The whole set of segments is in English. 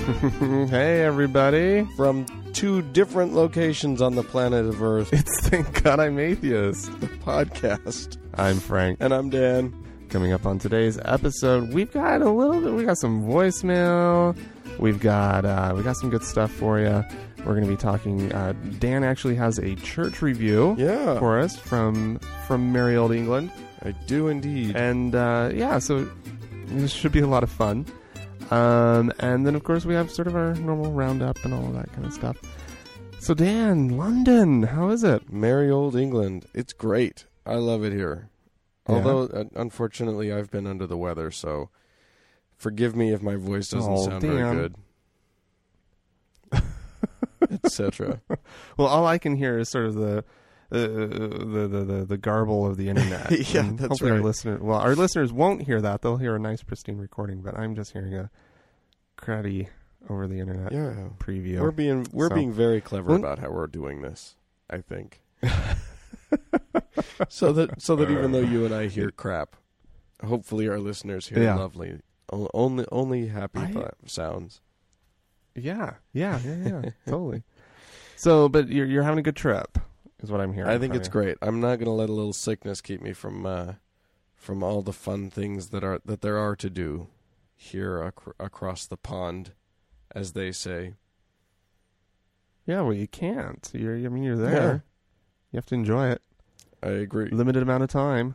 Hey, everybody. From two different locations on the planet of Earth, It's Thank God I'm Atheist. the podcast. I'm Frank. And I'm Dan. Coming up on today's episode, we got some voicemail. We've got some good stuff for you. We're going to be talking, Dan actually has a church review Yeah, for us from merry old England. I do indeed. And, so this should be a lot of fun. And then, of course, we have sort of our normal roundup and all of that kind of stuff. So, Dan, London, how is it? Merry old England. It's great. I love it here. Yeah. Although, unfortunately, I've been under the weather, so forgive me if my voice doesn't sound Dan. very good. Etc. Well, all I can hear is sort of the garble of the internet. Yeah, And that's hopefully right. Our listeners won't hear that. They'll hear a nice pristine recording, but I'm just hearing a cruddy over the internet Yeah. preview. We're So- being very clever Well- about how we're doing this, I think. so that even though you and I hear crap, hopefully our listeners hear Yeah. lovely, only happy I- sounds. Yeah, totally. So, but you're having a good trip, is what I'm hearing. I think from it's you. great. I'm not going to let a little sickness keep me from all the fun things that there are to do here across the pond, as they say. Yeah, well, you can't. You're there. Yeah. You have to enjoy it. I agree. Limited amount of time.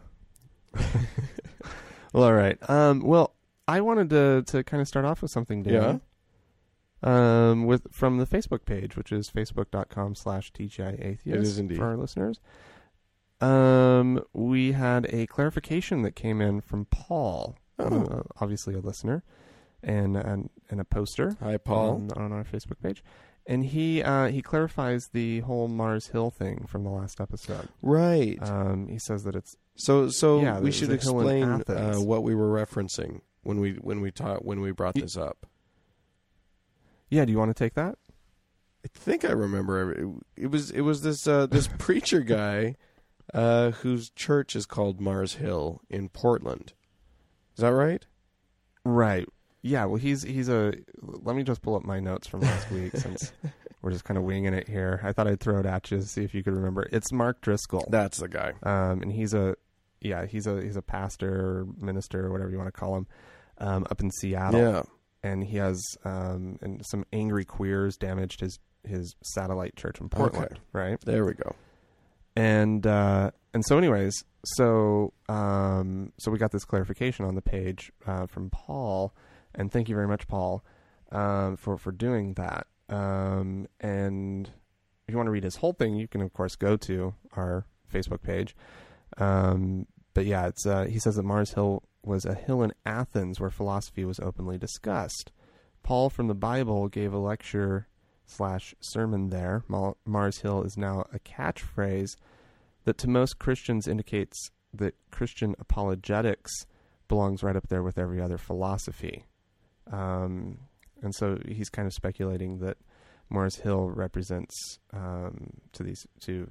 Well, all right. Well, I wanted to kind of start off with something, Dan. Yeah. From the Facebook page, which is facebook.com/TGIAtheist. It is indeed. For our listeners. We had a clarification that came in from Paul, obviously a listener, and a poster. Hi, Paul. on our Facebook page. And he clarifies the whole Mars Hill thing from the last episode. Right. He says that it's So Yeah, we there's should a hill in explain Athens. what we were referencing when we brought this up. yeah. Do you want to take that? I think I remember it was this preacher guy whose church is called Mars Hill in Portland. Is that right? Right. Yeah. Well, he's a. Let me just pull up my notes from last week since we're just kind of winging it here. I thought I'd throw it at you to see if you could remember. It's Mark Driscoll. That's the guy. And he's a pastor or minister or whatever you want to call him, up in Seattle. Yeah. And he has and some angry queers damaged his satellite church in Portland. Okay. Right. There we go. And so anyways, so we got this clarification on the page from Paul, and thank you very much, Paul, for doing that. And if you want to read his whole thing, you can of course go to our Facebook page. But yeah, it's he says that Mars Hill was a hill in Athens where philosophy was openly discussed. Paul from the Bible gave a lecture/sermon there. Mars Hill is now a catchphrase that to most Christians indicates that Christian apologetics belongs right up there with every other philosophy. And so he's kind of speculating that Mars Hill represents these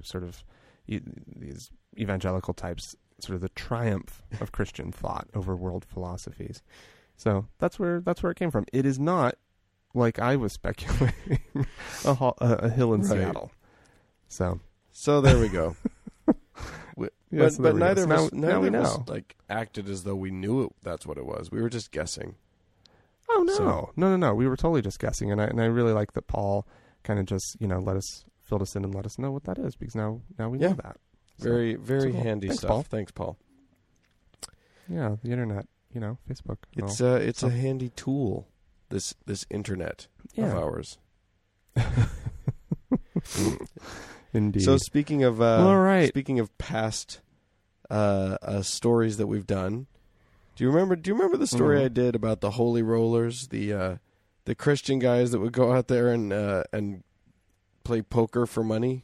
evangelical types sort of the triumph of Christian thought over world philosophies. So that's where it came from. It is not, like I was speculating, a hill in Right. Seattle. So there we go. Yeah, so there but we go. neither So of us, now we neither of us know. like acted as though we knew that's what it was. We were just guessing. Oh no, So- no! We were totally just guessing, and I really like that Paul kind of just filled us in and let us know what that is, because now we know Yeah. that. So, Very very cool. handy Thanks, stuff. Paul. Thanks, Paul. Yeah, the internet, Facebook. and It's all. a handy tool. This internet of Yeah. ours. Indeed. So speaking of all right. speaking of past stories that we've done, do you remember the story I did about the Holy Rollers, the Christian guys that would go out there and play poker for money?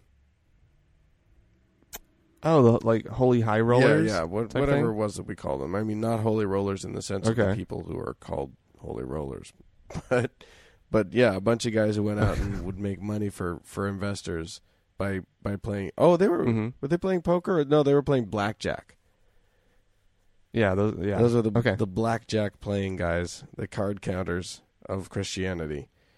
Oh, the holy high rollers. Yeah, type whatever thing? it was that we called them. I mean, not holy rollers in the sense of the Okay. people who are called holy rollers, but yeah, a bunch of guys who went out and would make money for investors by playing. Oh, they were were they playing poker? No, they were playing blackjack. Yeah, those Those are the okay. blackjack playing guys, the card counters of Christianity.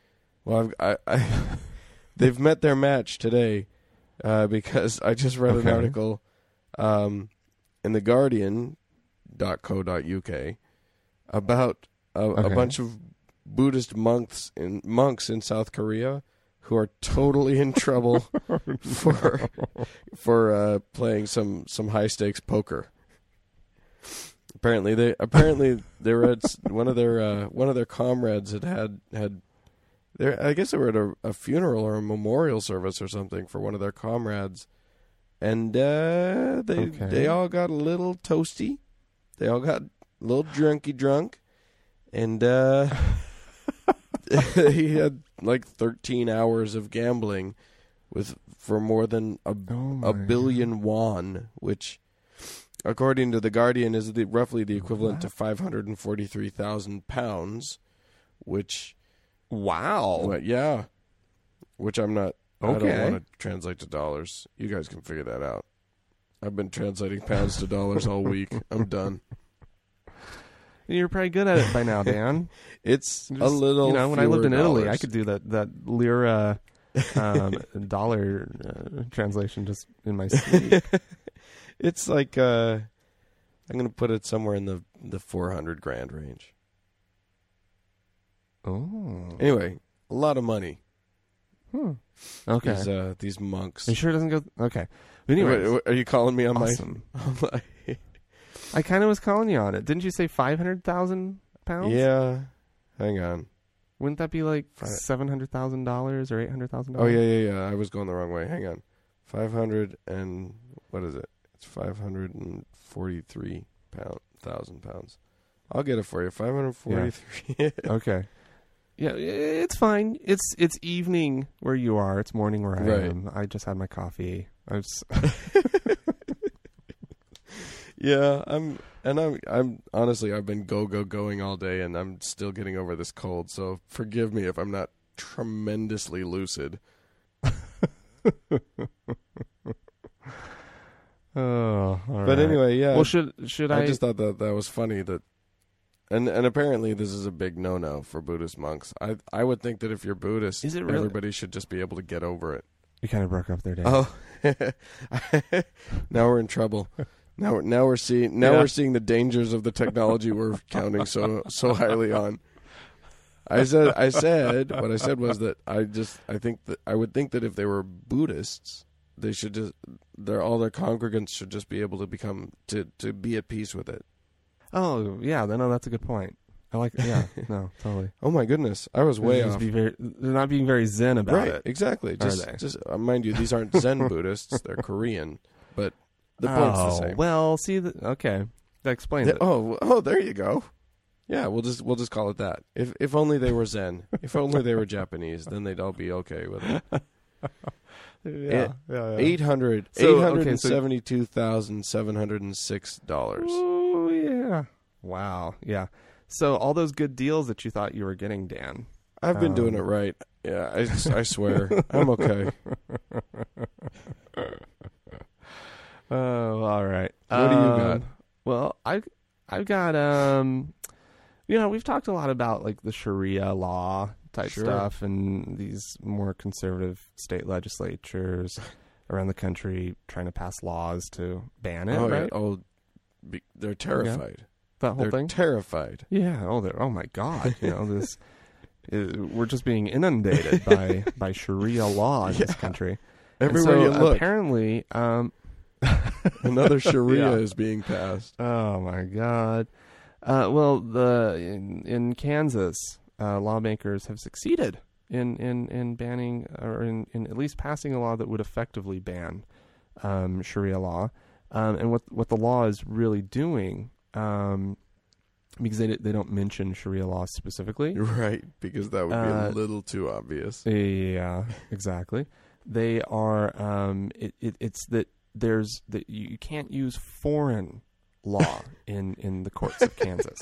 Well, they've met their match today because I just read an article in the Guardian.co.uk about a bunch of Buddhist monks in South Korea who are totally in trouble for playing some high stakes poker. Apparently they were at one of their comrades had I guess they were at a funeral or a memorial service or something for one of their comrades, and they all got a little toasty, they all got a little drunk, and he had like 13 hours of gambling for more than a billion won, which, according to the Guardian, is roughly the equivalent to 543,000 pounds, which... Wow. But yeah. Which I'm not... Okay. I don't want to translate to dollars. You guys can figure that out. I've been translating pounds to dollars all week. I'm done. You're probably good at it by now, Dan. It's just, a little... You know, when I lived in Italy, dollars. I could do that lira dollar translation just in my sleep. It's like... I'm going to put it somewhere in the $400,000 range. Oh. Anyway, a lot of money. Okay. These monks. Are you sure it doesn't go... Okay. But anyway, are you calling me on awesome. my... I kind of was calling you on it. Didn't you say 500,000 pounds? Yeah. Hang on. Wouldn't that be like $700,000 or $800,000? Oh, yeah. I was going the wrong way. Hang on. 500 and... What is it? It's 543,000 pounds. I'll get it for you. 543. Yeah. Okay. Yeah, it's fine. It's evening where you are. It's morning where I am. I just had my coffee. Yeah, I'm honestly, I've been going all day, and I'm still getting over this cold. So forgive me if I'm not tremendously lucid. Oh, all but right. anyway, yeah. Well, should I? I just thought that was funny that, and apparently this is a big no for Buddhist monks. I would think that if you're Buddhist, Is it really? Everybody should just be able to get over it. You kind of broke up there, Dan. Oh, now we're in trouble. Now we're seeing the dangers of the technology we're counting so highly on. I said what I said was that I would think that if they were Buddhists, they should just all their congregants should just be able to become to be at peace with it. Oh, yeah. No, that's a good point. I like it. Yeah. No, totally. Oh my goodness, I was way off. They're not being very zen about it. Right, exactly. Just mind you, these aren't Zen Buddhists; they're Korean. But the point's the same. Well, see, okay, that explains it. Oh, there you go. Yeah, we'll just call it that. If only they were Zen. If only they were Japanese, then they'd all be okay with it. Yeah. $872,706. Oh yeah. Wow. Yeah. So all those good deals that you thought you were getting, Dan. I've been doing it right. Yeah, I swear. I'm okay. Oh, all right. What do you got? Well, I've got we've talked a lot about like the Sharia law type stuff and these more conservative state legislatures around the country trying to pass laws to ban it, right? Yeah. They're terrified. Yeah. That whole thing? Terrified. Yeah. Oh my God. This we're just being inundated by Sharia law in this country. Everywhere you look. Apparently, another Sharia is being passed. Oh my God. Well, in Kansas, lawmakers have succeeded in banning or in at least passing a law that would effectively ban Sharia law. And what the law is really doing, because they don't mention Sharia law specifically, right? Because that would be a little too obvious. Yeah, exactly. They are. It's that there's that you can't use foreign law in the courts of Kansas.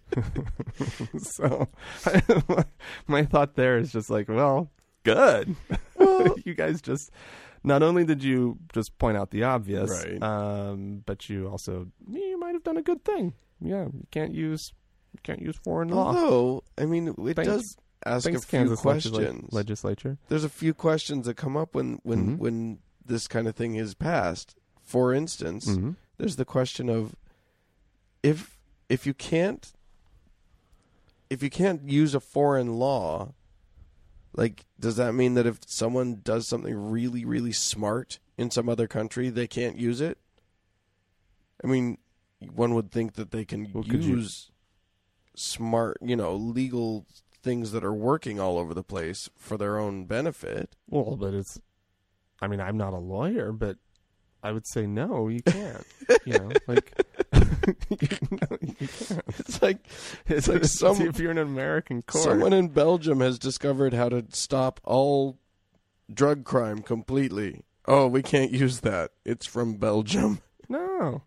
So my thought there is just like, well, good. Well, you guys just not only did you just point out the obvious, right. But you might have done a good thing. Yeah, you can't use foreign law. Although, I mean, ask Thanks, a few Kansas questions. legislature. There's a few questions that come up when this kind of thing is passed. For instance, there's the question of if you can't use a foreign law, like, does that mean that if someone does something really, really smart in some other country, they can't use it? I mean, one would think that they can use smart, legal things that are working all over the place for their own benefit. Well, but I'm not a lawyer, but I would say no, you can't. Like you can't. It's like if you're in an American court, someone in Belgium has discovered how to stop all drug crime completely. Oh, we can't use that. It's from Belgium. No,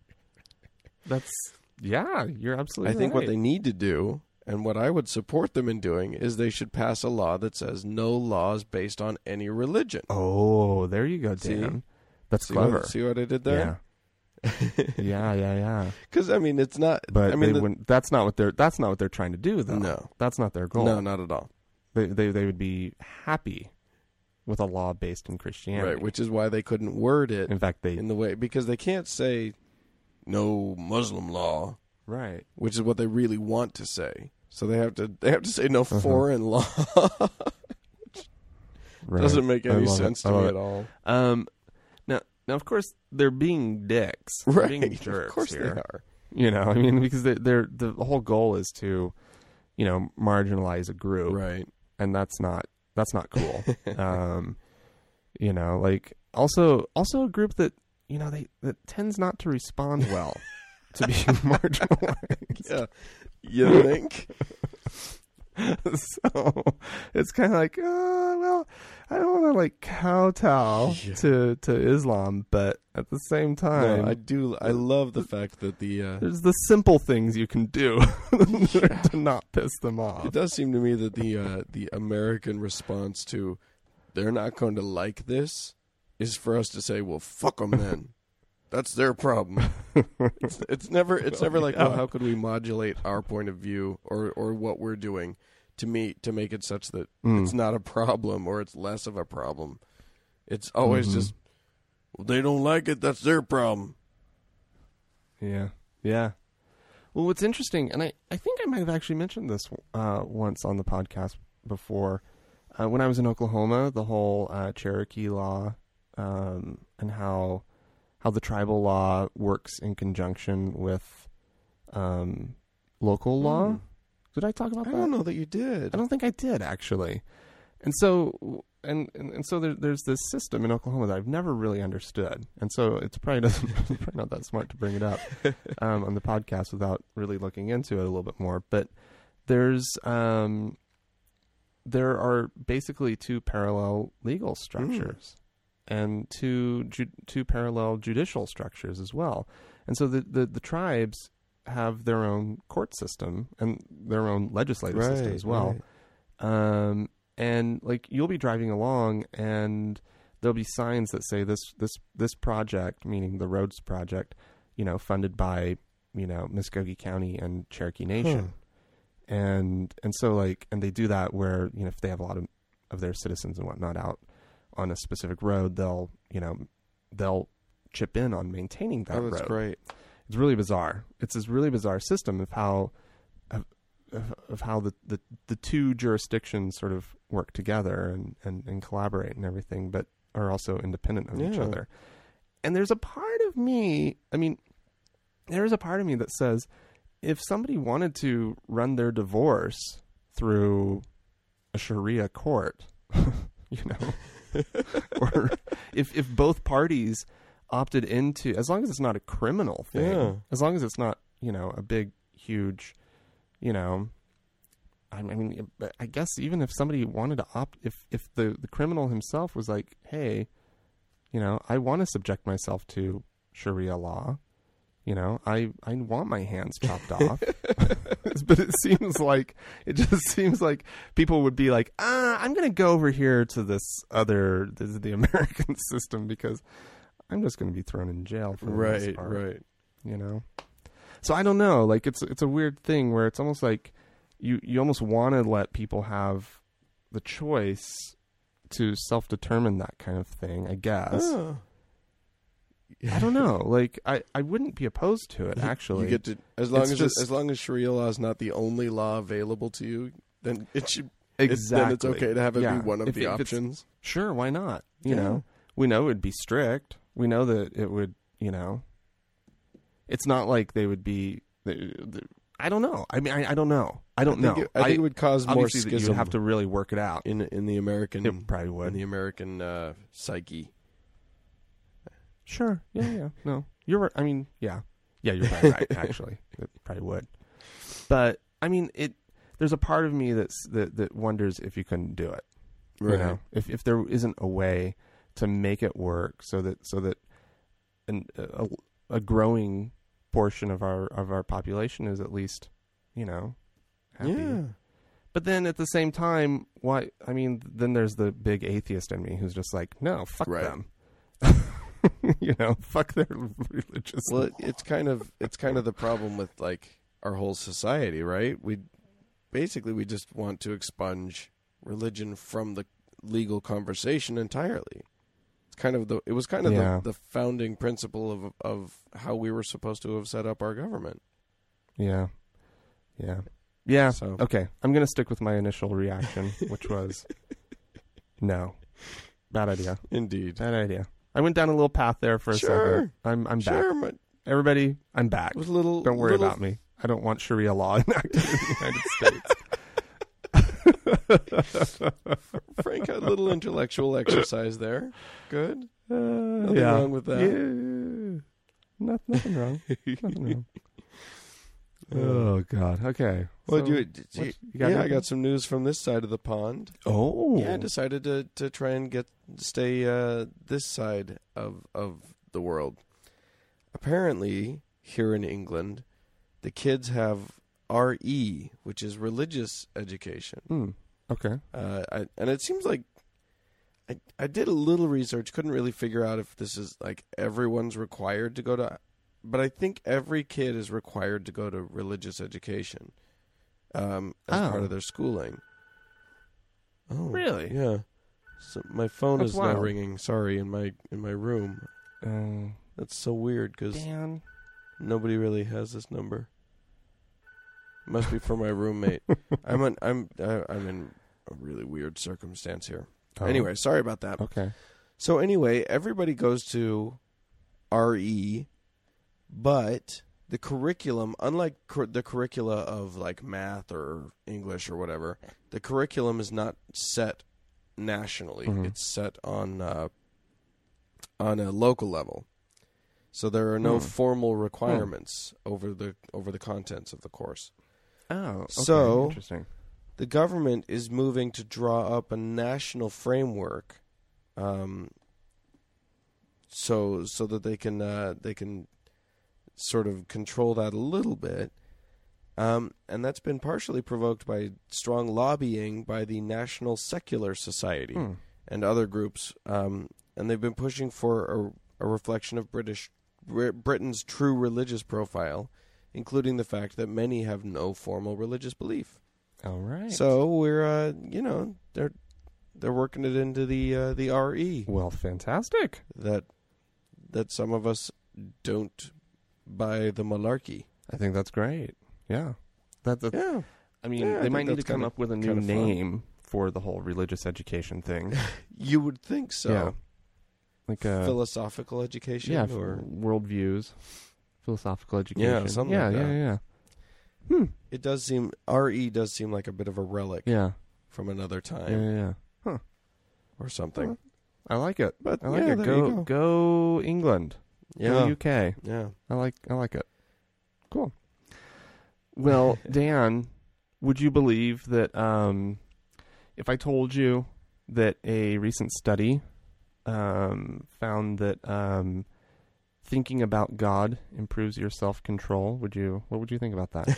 you're absolutely. I think right. what they need to do, and what I would support them in doing, is they should pass a law that says no laws based on any religion. Oh, there you go, Dan. See? That's clever. See what I did there? Yeah. yeah. Because it's not. But that's not what they're trying to do, though. No, that's not their goal. No, not at all. They would be happy with a law based in Christianity, right? Which is why they couldn't word it. In fact, in the way, because they can't say no Muslim law, right? Which is what they really want to say. So they have to say no foreign law. Right. Doesn't make any sense to me at all. Now, of course, they're being dicks. Right. They're being jerks. Of course here. they are. Because the whole goal is to, marginalize a group, right? And that's not cool. Also a group that that tends not to respond well to being marginalized. Yeah, you think? So it's kind of like, I don't want to kowtow to Islam, but at the same time, no, I do. I love the fact that there's the simple things you can do to not piss them off. It does seem to me that the American response to they're not going to like this is for us to say, well, fuck them then. That's their problem. It's never like, well, how could we modulate our point of view or what we're doing to make it such that it's not a problem or it's less of a problem. It's always just, well, they don't like it, that's their problem. Yeah. Well, what's interesting, and I think I might have actually mentioned this once on the podcast before, when I was in Oklahoma, the whole Cherokee law and how the tribal law works in conjunction with local law. Did I talk about that? I don't know that you did. I don't think I did, actually. And so so there's this system in Oklahoma that I've never really understood. And so it's probably not that smart to bring it up on the podcast without really looking into it a little bit more. But there are basically two parallel legal structures. And two parallel judicial structures as well. And so the tribes have their own court system and their own legislative system as well. Right. And you'll be driving along and there'll be signs that say this project, meaning the roads project, funded by, Muskogee County and Cherokee Nation. And so and they do that where, if they have a lot of their citizens and whatnot out on a specific road, they'll chip in on maintaining that road. That's great. It's really bizarre. It's this really bizarre system of how the two jurisdictions sort of work together and collaborate and everything, but are also independent of each other. And there's a part of me, there is a part of me that says, if somebody wanted to run their divorce through a Sharia court, or if both parties opted into, as long as it's not a criminal thing, as long as it's not, a big, huge, I guess even if somebody wanted to opt, if the criminal himself was like, hey, I want to subject myself to Sharia law, I want my hands chopped off. But it just seems like people would be like, I'm going to go over here to the American system because I'm just going to be thrown in jail for the most part. Right. So I don't know. It's a weird thing where it's almost like you almost want to let people have the choice to self-determine that kind of thing, I guess. Oh. I don't know. Like, I wouldn't be opposed to it, actually. You get to as long as Sharia law is not the only law available to you, then it should Exactly. then it's okay to have it Yeah. be one of If the it's- options. Sure, why not? You Yeah. know, we know it would be strict. We know that it would, it's not like they would be, I don't know. I mean, I don't know. I don't know. I think it would cause more obviously schism you'd have to really work it out. in the American It probably would. in the American psyche. Sure. Yeah. No, you're right. I mean, yeah, you're probably right. Actually, it probably would. But I mean, there's a part of me that wonders if you couldn't do it. Right. You know, if there isn't a way to make it work so that a growing portion of our population is at least, happy. Yeah. But then at the same time, why? I mean, then there's the big atheist in me who's just like, no, fuck Right. them. Fuck their religious. Well, it's kind of the problem with like our whole society, right? We just want to expunge religion from the legal conversation entirely. It was kind of Yeah. the founding principle of how we were supposed to have set up our government. Yeah. So- Okay, I'm gonna stick with my initial reaction, which was no, bad idea. Indeed. Bad idea. I went down a little path there for a Sure. second. I'm Sure, back. but Everybody, I'm back. it was a little. Don't worry little- about me. I don't want Sharia law enacted in the United States. Frank had a little intellectual exercise there. Good. Nothing yeah. wrong with that. Yeah. Nothing wrong. Nothing wrong. Oh God. Okay. Well, So, you got I anything? got some news from this side of the pond. Oh. Yeah, I decided to try and stay this side of the world. Apparently, here in England, the kids have RE, which is religious education. Okay. And it seems like I did a little research, couldn't really figure out if this is like everyone's required to go to, but I think every kid is required to go to religious education as part of their schooling. Oh, Really? Yeah. So my phone That's is now wild. ringing. Sorry, in my room. That's so weird because Dan. nobody really has this number. Must be for my roommate. I'm in a really weird circumstance here. Oh. Anyway, sorry about that. Okay. So anyway, everybody goes to RE, but the curriculum, unlike the curricula of like math or English or whatever, the curriculum is not set nationally. Mhm. It's set on a local level. So there are no formal requirements over the contents of the course. Oh. Okay. So- Interesting. The government is moving to draw up a national framework, so that they can sort of control that a little bit, and that's been partially provoked by strong lobbying by the National Secular Society and other groups, and they've been pushing for a reflection of Britain's true religious profile, including the fact that many have no formal religious belief. All right. So we're, they're working it into the RE Well, fantastic. that some of us don't buy the malarkey. I think that's great. Yeah. Yeah, I mean, Yeah, I they might think need to that's come kinda- up with a new kinda fun. name for the whole religious education thing. you would think so. Yeah. Like a Philosophical education, yeah, or worldviews, philosophical education. Yeah, something like that. Yeah. it does seem RE does seem like a bit of a relic Yeah. from another time Yeah. or something. I like it. But I like yeah, it. there you Go, go England. Yeah, Go UK. yeah. I like it. Cool. Well, Dan, would you believe that if I told you that a recent study found that thinking about God improves your self-control? What would you think about that?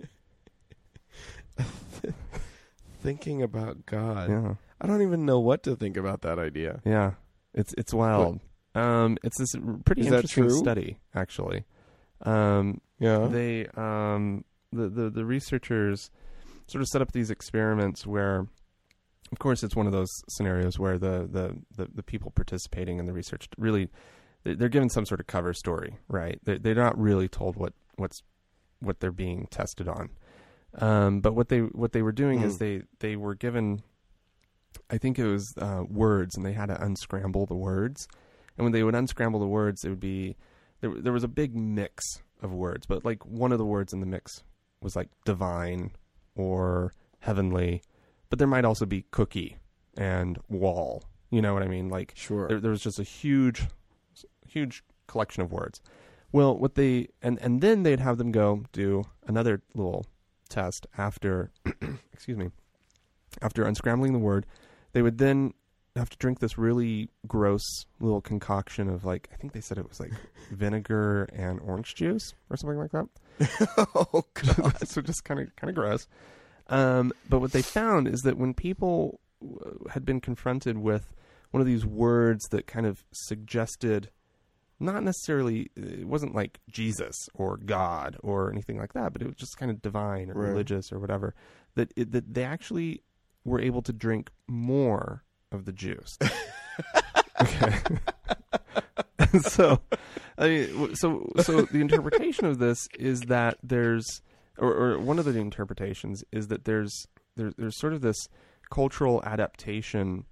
Thinking about God. Yeah. I don't even know what to think about that idea. Yeah. It's wild. It's this pretty Is that interesting true? study, actually. Yeah. They the researchers sort of set up these experiments where of course, it's one of those scenarios where the people participating in the research really, they're given some sort of cover story, right? They're not really told what they're being tested on. But what they were doing is they were given, I think it was words, and they had to unscramble the words. And when they would unscramble the words, it would be there was a big mix of words, but like one of the words in the mix was like divine or heavenly, but there might also be cookie and wall. You know what I mean? Like, sure, there was just a huge collection of words. Well, what they and then they'd have them go do another little test after, excuse me, after unscrambling the word. They would then have to drink this really gross little concoction of, like, I think they said it was like vinegar and orange juice or something like that. Oh God! So just kind of gross. But what they found is that when people had been confronted with one of these words that kind of suggested, not necessarily, it wasn't like Jesus or God or anything like that, but it was just kind of divine or religious or whatever, that they actually were able to drink more of the juice. Okay. So, I mean, so the interpretation of this is that there's, or one of the interpretations is that there's sort of this cultural adaptation,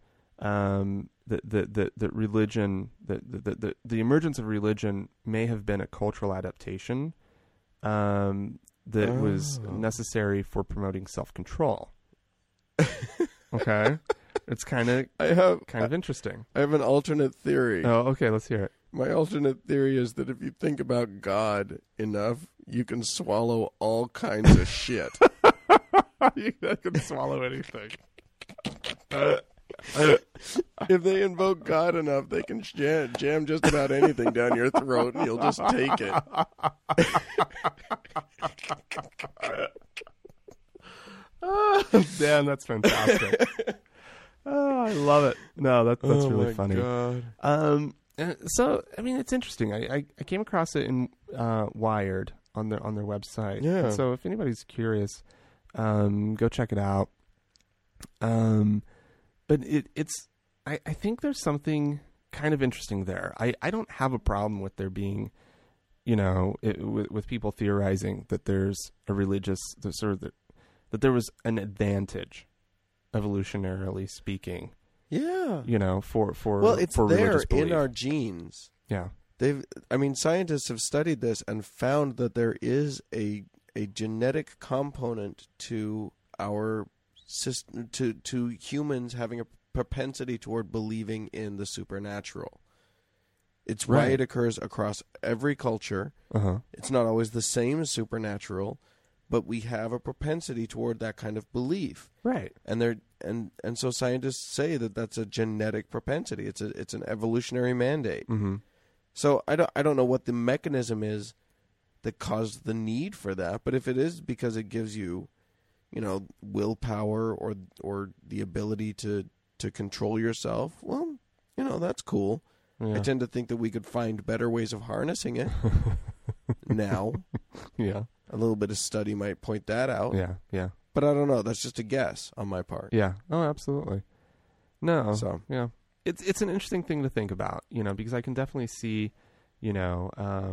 that religion, the emergence of religion may have been a cultural adaptation, that was necessary for promoting self-control. Okay. It's kind of interesting. I have an alternate theory. Oh, okay. Let's hear it. My alternate theory is that if you think about God enough, you can swallow all kinds of shit. You can swallow anything. If they invoke God enough, they can jam just about anything down your throat, and you'll just take it. Damn, that's fantastic. Oh, I love it. No, that's really funny. God. So, I mean, it's interesting. I came across it in Wired on their website. Yeah. And so if anybody's curious, go check it out. But it's I think there's something kind of interesting there. I don't have a problem with there being, with people theorizing that there's a religious, that there was an advantage, evolutionarily speaking. Yeah. For well, it's for there religious belief. in our genes. Yeah. Scientists have studied this and found that there is a genetic component to our system, to humans having a propensity toward believing in the supernatural. It's why it occurs across every culture. Uh-huh. It's not always the same as supernatural, but we have a propensity toward that kind of belief. Right. And so scientists say that that's a genetic propensity. It's an evolutionary mandate. Mm-hmm. So I don't know what the mechanism is that caused the need for that, but if it is because it gives you, willpower or the ability to control yourself, well, that's cool. Yeah. I tend to think that we could find better ways of harnessing it now. Yeah. A little bit of study might point that out. Yeah, yeah. But I don't know. That's just a guess on my part. Yeah. Oh, absolutely. No. So, yeah. It's an interesting thing to think about, because I can definitely see, I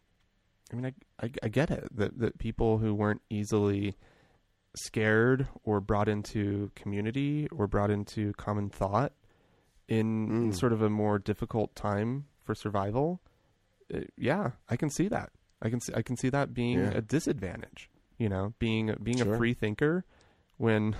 get it that people who weren't easily scared or brought into community or brought into common thought in sort of a more difficult time for survival. Yeah, I can see that. I can see that being a disadvantage, being Sure. a free thinker when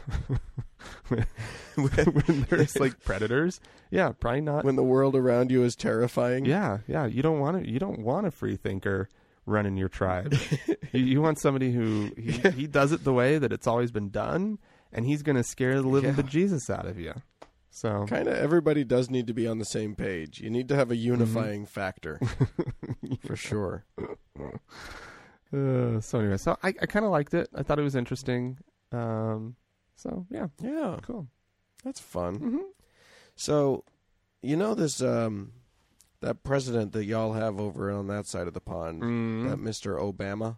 when there's like predators. Yeah, probably not. When the world around you is terrifying. Yeah. You don't want a free thinker running your tribe. you want somebody who he does it the way that it's always been done, and he's going to scare the living bejesus out of you. So kind of everybody does need to be on the same page. You need to have a unifying factor. For sure. So anyway, I kind of liked it. I thought it was interesting. So yeah, cool. That's fun. Mm-hmm. So, this that president that y'all have over on that side of the pond, that Mr. Obama,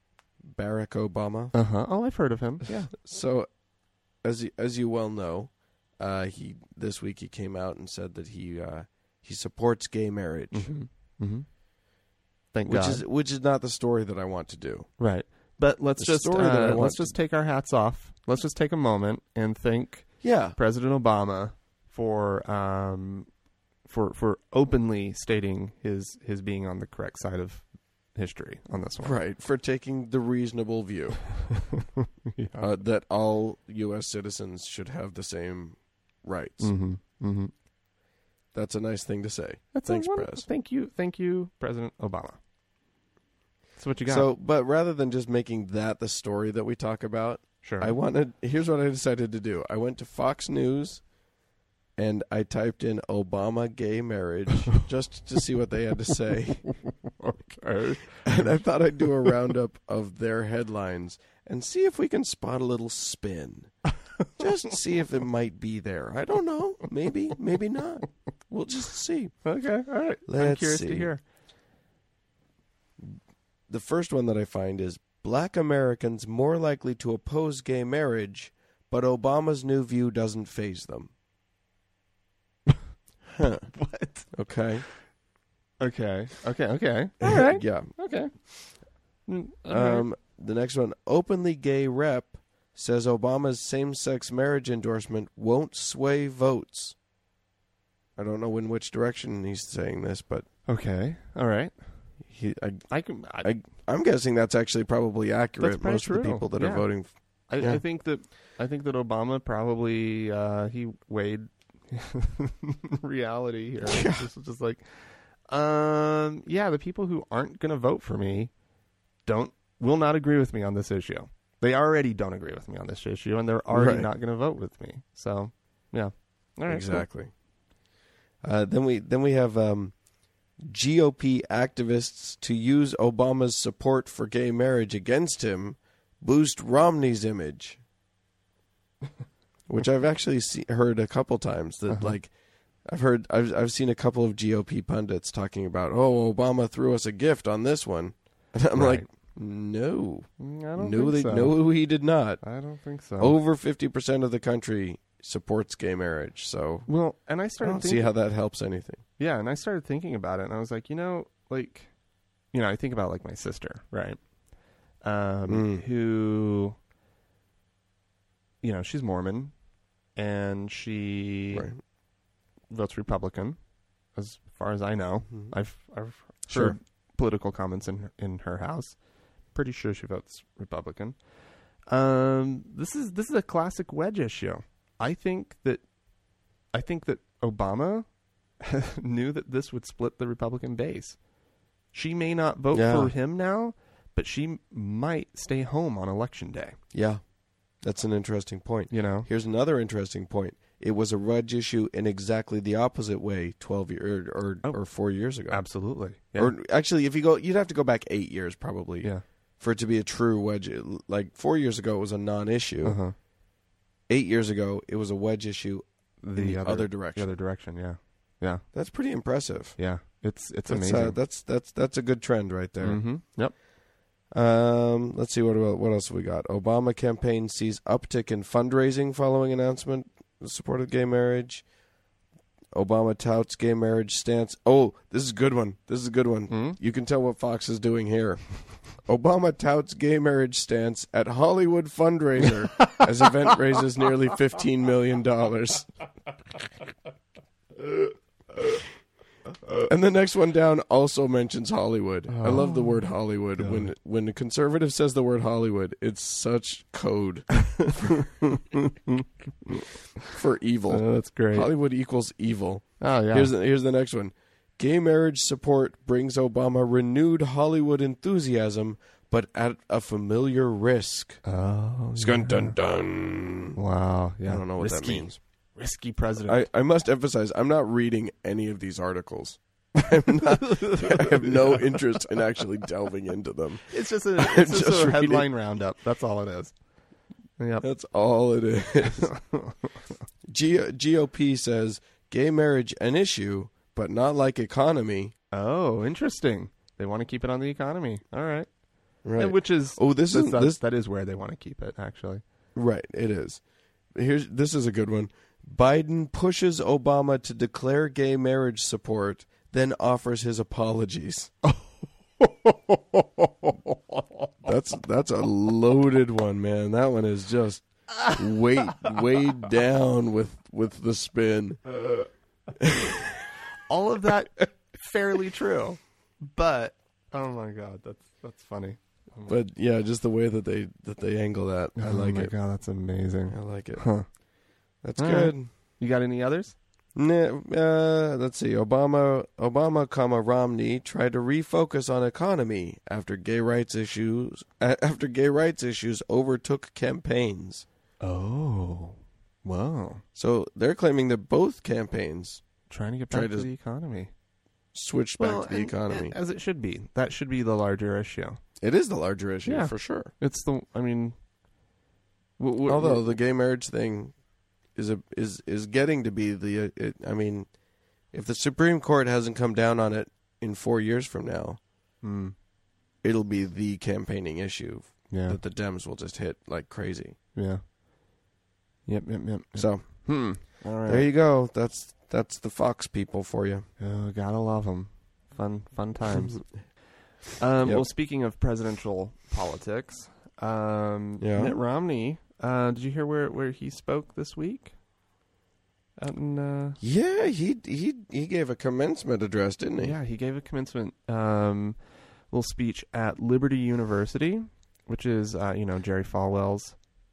Barack Obama. Oh, I've heard of him. Yeah. So, as you well know, this week he came out and said that he supports gay marriage, Thank God. Which is not the story that I want to do. Right. But let's just take our hats off. Let's just take a moment and thank President Obama for openly stating his being on the correct side of history on this one. Right, for taking the reasonable view that all U.S. citizens should have the same rights. That's a nice thing to say. Thanks, Prez. Thank you, President Obama. So what you got? So, but rather than just making that the story that we talk about, sure. Here's what I decided to do. I went to Fox News and I typed in Obama gay marriage just to see what they had to say. Okay. And I thought I'd do a roundup of their headlines and see if we can spot a little spin. Just see if it might be there. I don't know. Maybe, maybe not. We'll just see. Okay, all right. Let's I'm curious see. to hear. The first one that I find is Black Americans more likely to oppose gay marriage, but Obama's new view doesn't faze them. Huh. What? Okay. Okay. All right. Yeah. Okay. The next one, openly gay rep says Obama's same-sex marriage endorsement won't sway votes. I don't know in which direction he's saying this, but okay. All right. I'm guessing that's actually probably accurate. That's Most true. of the people that are voting. I think that Obama probably he weighed reality here. This is just like, the people who aren't going to vote for me will not agree with me on this issue. They already don't agree with me on this issue, and they're already not going to vote with me. So, yeah, all right, exactly. Cool. Then we have GOP activists to use Obama's support for gay marriage against him, boost Romney's image. Which I've actually heard a couple times that I've seen a couple of GOP pundits talking about, Obama threw us a gift on this one, and I'm like, no, I don't think so. No, he did not. I don't think so. Over 50% of the country supports gay marriage, so and I started I don't see how that helps anything. Yeah, and I started thinking about it, and I was like, I think about like my sister, right? Who, she's Mormon, and she votes Republican, as far as I know. I've heard political comments in her house. Pretty sure she votes Republican. This is a classic wedge issue. I think that Obama knew that this would split the Republican base. She may not vote for him now, but she might stay home on Election Day. Yeah, that's an interesting point. Here's another interesting point. It was a wedge issue in exactly the opposite way 12 years or 4 years ago. Absolutely. Yeah. Or actually, you'd have to go back 8 years probably. Yeah. For it to be a true wedge. Like 4 years ago, it was a non-issue. 8 years ago, it was a wedge issue the other direction. The other direction, yeah. Yeah. That's pretty impressive. Yeah. It's amazing. That's a good trend right there. Mm-hmm. Yep. Let's see, what else we got? Obama campaign sees uptick in fundraising following announcement of support of gay marriage. Obama touts gay marriage stance. Oh, this is a good one. Mm-hmm. You can tell what Fox is doing here. Obama touts gay marriage stance at Hollywood fundraiser as event raises nearly $15 million. And the next one down also mentions Hollywood. I love the word Hollywood. God. When a conservative says the word Hollywood, it's such code for evil. Oh, that's great. Hollywood equals evil. Oh, yeah. Here's the next one. Gay marriage support brings Obama renewed Hollywood enthusiasm, but at a familiar risk. Oh, dun dun dun. Wow. Yeah. I don't know what that means. Risky president. I must emphasize, I'm not reading any of these articles. I have no interest in actually delving into them. It's just a headline roundup. That's all it is. Yep. That's all it is. GOP says gay marriage an issue, but not like economy. Oh, interesting. They want to keep it on the economy. All right. Right. And which is that is where they want to keep it, actually. Right, it is. This is a good one. Biden pushes Obama to declare gay marriage support, then offers his apologies. That's a loaded one, man. That one is just weighed down with the spin. All of that fairly true, but oh my god, that's funny. But yeah, just the way that they angle that, I like it. Oh my god, that's amazing. I like it. Huh. That's All good. right. You got any others? Let's see. Obama, Romney tried to refocus on economy after gay rights issues overtook campaigns. Oh, wow! So they're claiming that both campaigns Trying to get back to the economy. Switched back to the economy, as it should be. That should be the larger issue. It is the larger issue, Yeah. for sure. It's the. I mean, although the gay marriage thing is getting to be I mean, if the Supreme Court hasn't come down on it in 4 years from now, it'll be the campaigning issue that the Dems will just hit like crazy. Yeah. Yep. So, All right. there you go. That's the Fox people for you. Oh, gotta love them. Fun times. Well, speaking of presidential politics, Mitt Romney. Did you hear where he spoke this week? Yeah, he gave a commencement address, didn't he? Yeah, he gave a commencement little speech at Liberty University, which is Jerry Falwell's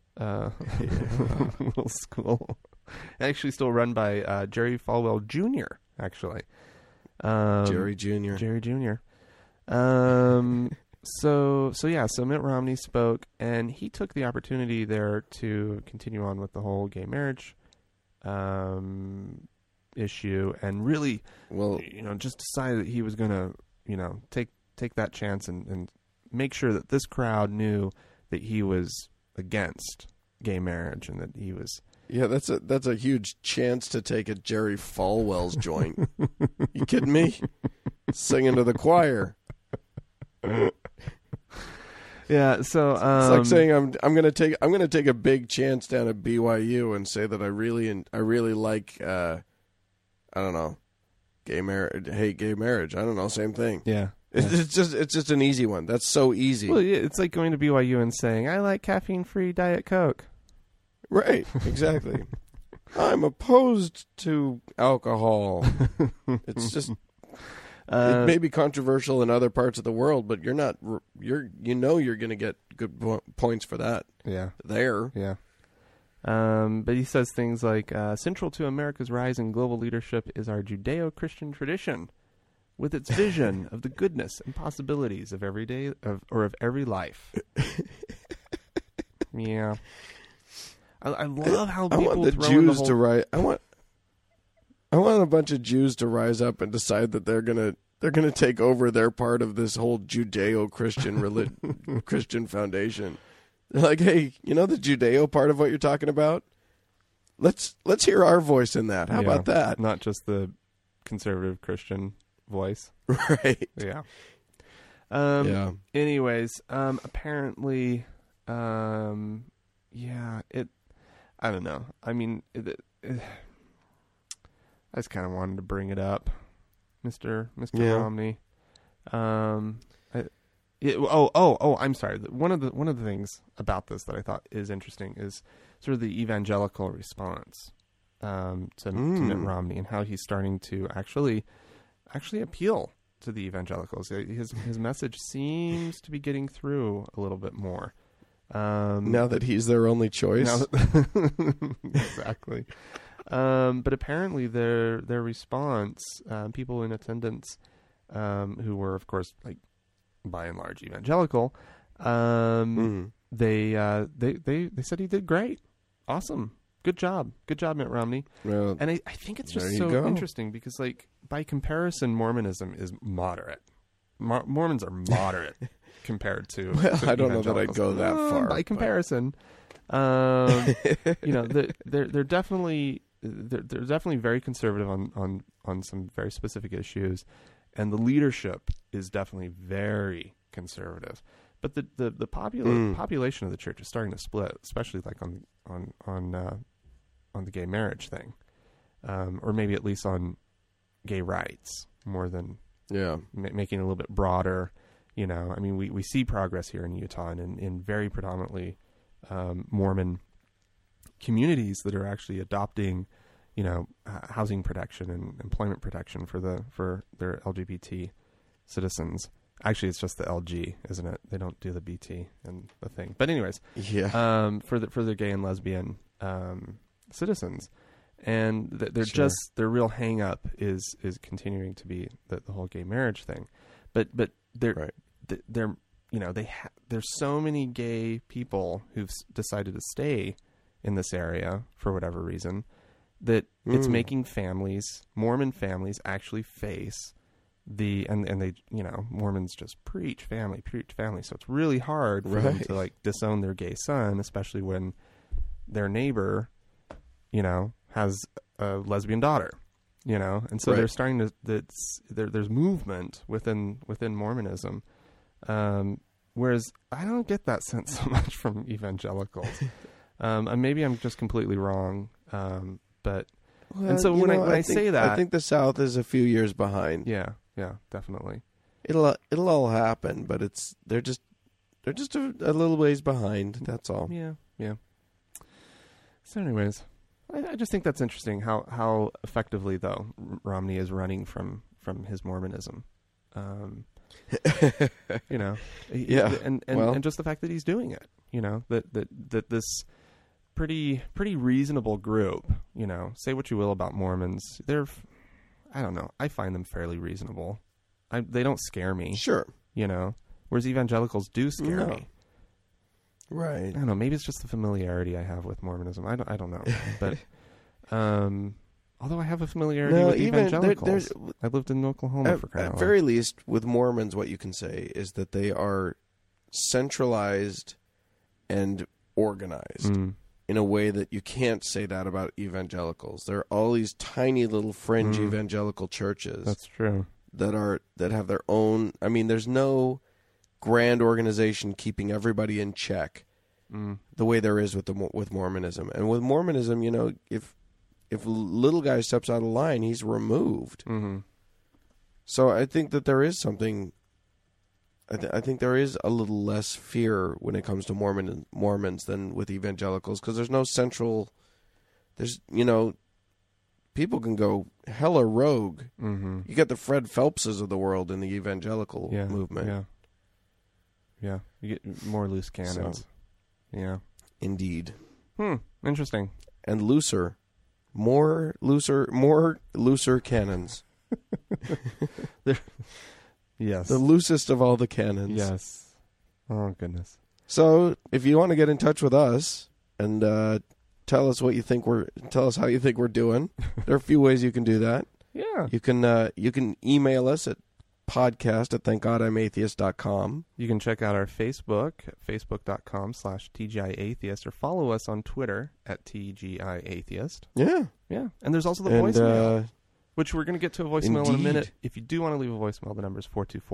little school. Actually, still run by Jerry Falwell Jr. Actually, Jerry Jr. Jerry Jr. So Mitt Romney spoke, and he took the opportunity there to continue on with the whole gay marriage issue, and really, just decided that he was going to, take that chance and make sure that this crowd knew that he was against gay marriage and that he was. Yeah, that's a huge chance to take at Jerry Falwell's joint. You kidding me? Singing to the choir. Yeah, so it's like saying I'm gonna take a big chance down at BYU and say that I really like I don't know, hate gay marriage. I don't know, same thing. Yeah. It's just an easy one. That's so easy. Well, yeah, it's like going to BYU and saying I like caffeine-free Diet Coke. Right, exactly. I'm opposed to alcohol. It's just it may be controversial in other parts of the world, but you're going to get good points for that. Yeah. There. Yeah. But he says things like, central to America's rise in global leadership is our Judeo-Christian tradition, with its vision of the goodness and possibilities of every day of every life. Yeah. I love how people I want the Jews to rise. I want a bunch of Jews to rise up and decide that they're gonna take over their part of this whole Judeo-Christian Christian foundation. They're like, hey, the Judeo part of what you're talking about? Let's hear our voice in that. How about that? Not just the conservative Christian voice. Right. Yeah. Yeah. Anyways, apparently, I don't know. I mean, I just kind of wanted to bring it up, Mr. Romney. I'm sorry. One of the things about this that I thought is interesting is sort of the evangelical response to Mitt Romney and how he's starting to actually appeal to the evangelicals. His message seems to be getting through a little bit more. Now that he's their only choice. Exactly. But apparently their response, people in attendance, who were of course like by and large evangelical, they said he did great. Awesome. Good job, Mitt Romney. Well, and I think it's just so interesting because, like, by comparison, Mormonism is moderate. Mormons are moderate compared to. Well, I don't know that I'd go that far. By comparison, they're definitely very conservative on some very specific issues, and the leadership is definitely very conservative. But the population of the church is starting to split, especially like on the gay marriage thing, or maybe at least on gay rights more than making it a little bit broader. You know, I mean, we see progress here in Utah and in very predominantly Mormon communities that are actually adopting, you know, housing protection and employment protection for their LGBT citizens. Actually, it's just the LG, isn't it? They don't do the BT and the thing. But anyways, for the gay and lesbian citizens, and their real hang up is continuing to be the whole gay marriage thing. But they're you know, there's so many gay people who've decided to stay in this area for whatever reason that it's making families, Mormon families, actually face and they, you know, Mormons just preach family. So it's really hard for them to like disown their gay son, especially when their neighbor, you know, has a lesbian daughter, you know, and so they're starting to, there's movement within Mormonism. Whereas I don't get that sense so much from evangelicals. And maybe I'm just completely wrong. But, and so when I say that, I think the South is a few years behind. Yeah, definitely. It'll all happen, but they're just a little ways behind. That's all. Yeah. So anyways, I just think that's interesting how effectively though Romney is running from his Mormonism. You know, and just the fact that he's doing it, you know, that this pretty reasonable group, you know, say what you will about Mormons, I don't know, I find them fairly reasonable. They don't scare me. Sure. You know, whereas evangelicals do scare me. Right. I don't know, maybe it's just the familiarity I have with Mormonism. I don't know. But although I have a familiarity with evangelicals. I lived in Oklahoma for crying out loud. At very least, with Mormons, what you can say is that they are centralized and organized in a way that you can't say that about evangelicals. There are all these tiny little fringe evangelical churches. That's true. That have their own. I mean, there's no grand organization keeping everybody in check the way there is with Mormonism. And with Mormonism, you know, if little guy steps out of line, he's removed. Mm-hmm. So I think that there is something. I think there is a little less fear when it comes to Mormons than with evangelicals, because there's no central. There's, you know, people can go hella rogue. Mm-hmm. You get the Fred Phelpses of the world in the evangelical movement. Yeah, you get more loose cannons. So, yeah, indeed. Interesting. And looser. More looser cannons. Yes. The loosest of all the cannons. Yes. Oh, goodness. So, if you want to get in touch with us and tell us how you think we're doing, there are a few ways you can do that. Yeah. You can email us at podcast@thankgodimatheist.com. You can check out our Facebook at facebook.com/TGIAtheist, or follow us on Twitter at TGIAtheist. Yeah. Yeah. And there's also the voicemail, which we're going to get to a voicemail in a minute. If you do want to leave a voicemail, the number is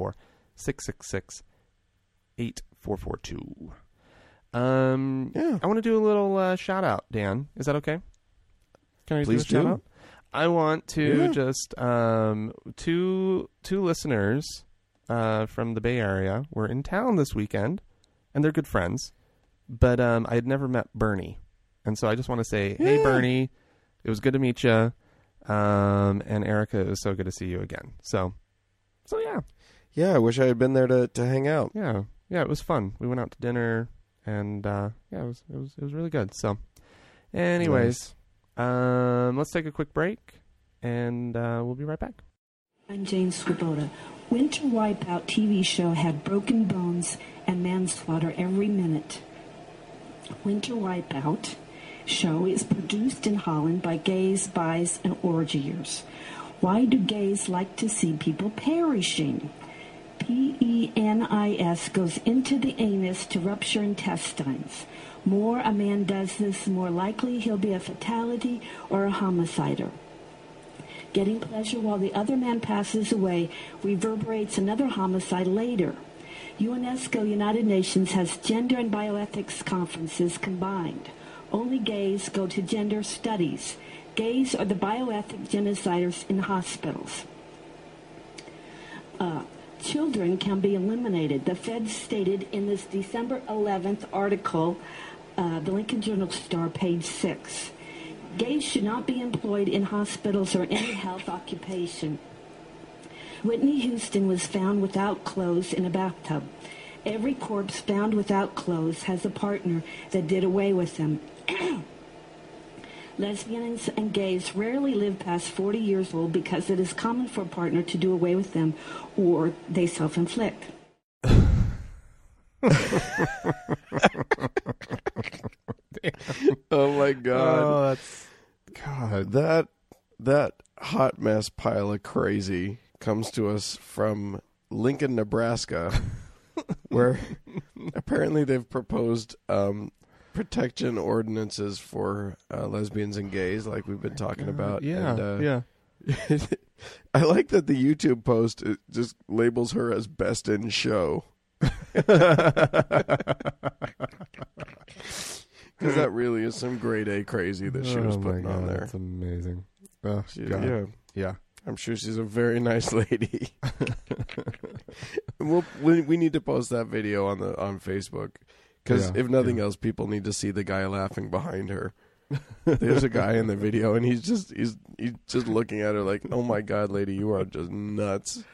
424-666-8442. I want to do a little shout out, Dan. Is that okay? Can I do a shout out? I want to just two listeners from the Bay Area were in town this weekend, and they're good friends. But I had never met Bernie, and so I just want to say, hey, Bernie, it was good to meet you. And Erica, it was so good to see you again. So yeah. Yeah, I wish I had been there to hang out. Yeah, it was fun. We went out to dinner, and it was really good. So, anyways. Nice. Let's take a quick break, and we'll be right back. I'm Jane Swoboda. Winter Wipeout TV show had broken bones and manslaughter every minute. Winter Wipeout show is produced in Holland by gays, bis, and orgiers. Why do gays like to see people perishing? Penis goes into the anus to rupture intestines. More a man does this, more likely he'll be a fatality or a homicider. Getting pleasure while the other man passes away reverberates another homicide later. UNESCO, United Nations, has gender and bioethics conferences combined. Only gays go to gender studies. Gays are the bioethic genociders in hospitals. Children can be eliminated. The Feds stated in this December 11th article, the Lincoln Journal-Star, page 6. Gays should not be employed in hospitals or any health occupation. Whitney Houston was found without clothes in a bathtub. Every corpse found without clothes has a partner that did away with them. Lesbians and gays rarely live past 40 years old because it is common for a partner to do away with them, or they self-inflict. Oh my God! Oh, that's God. That hot mess pile of crazy comes to us from Lincoln, Nebraska, where apparently they've proposed protection ordinances for lesbians and gays, like we've been talking about. Yeah, And, yeah. I like that the YouTube post it just labels her as best in show. Because that really is some grade A crazy that she was putting on there. That's amazing. Oh, God. Yeah. Yeah. I'm sure she's a very nice lady. We need to post that video on Facebook because if nothing else, people need to see the guy laughing behind her. There's a guy in the video, and he's just looking at her like, "Oh my God, lady, you are just nuts."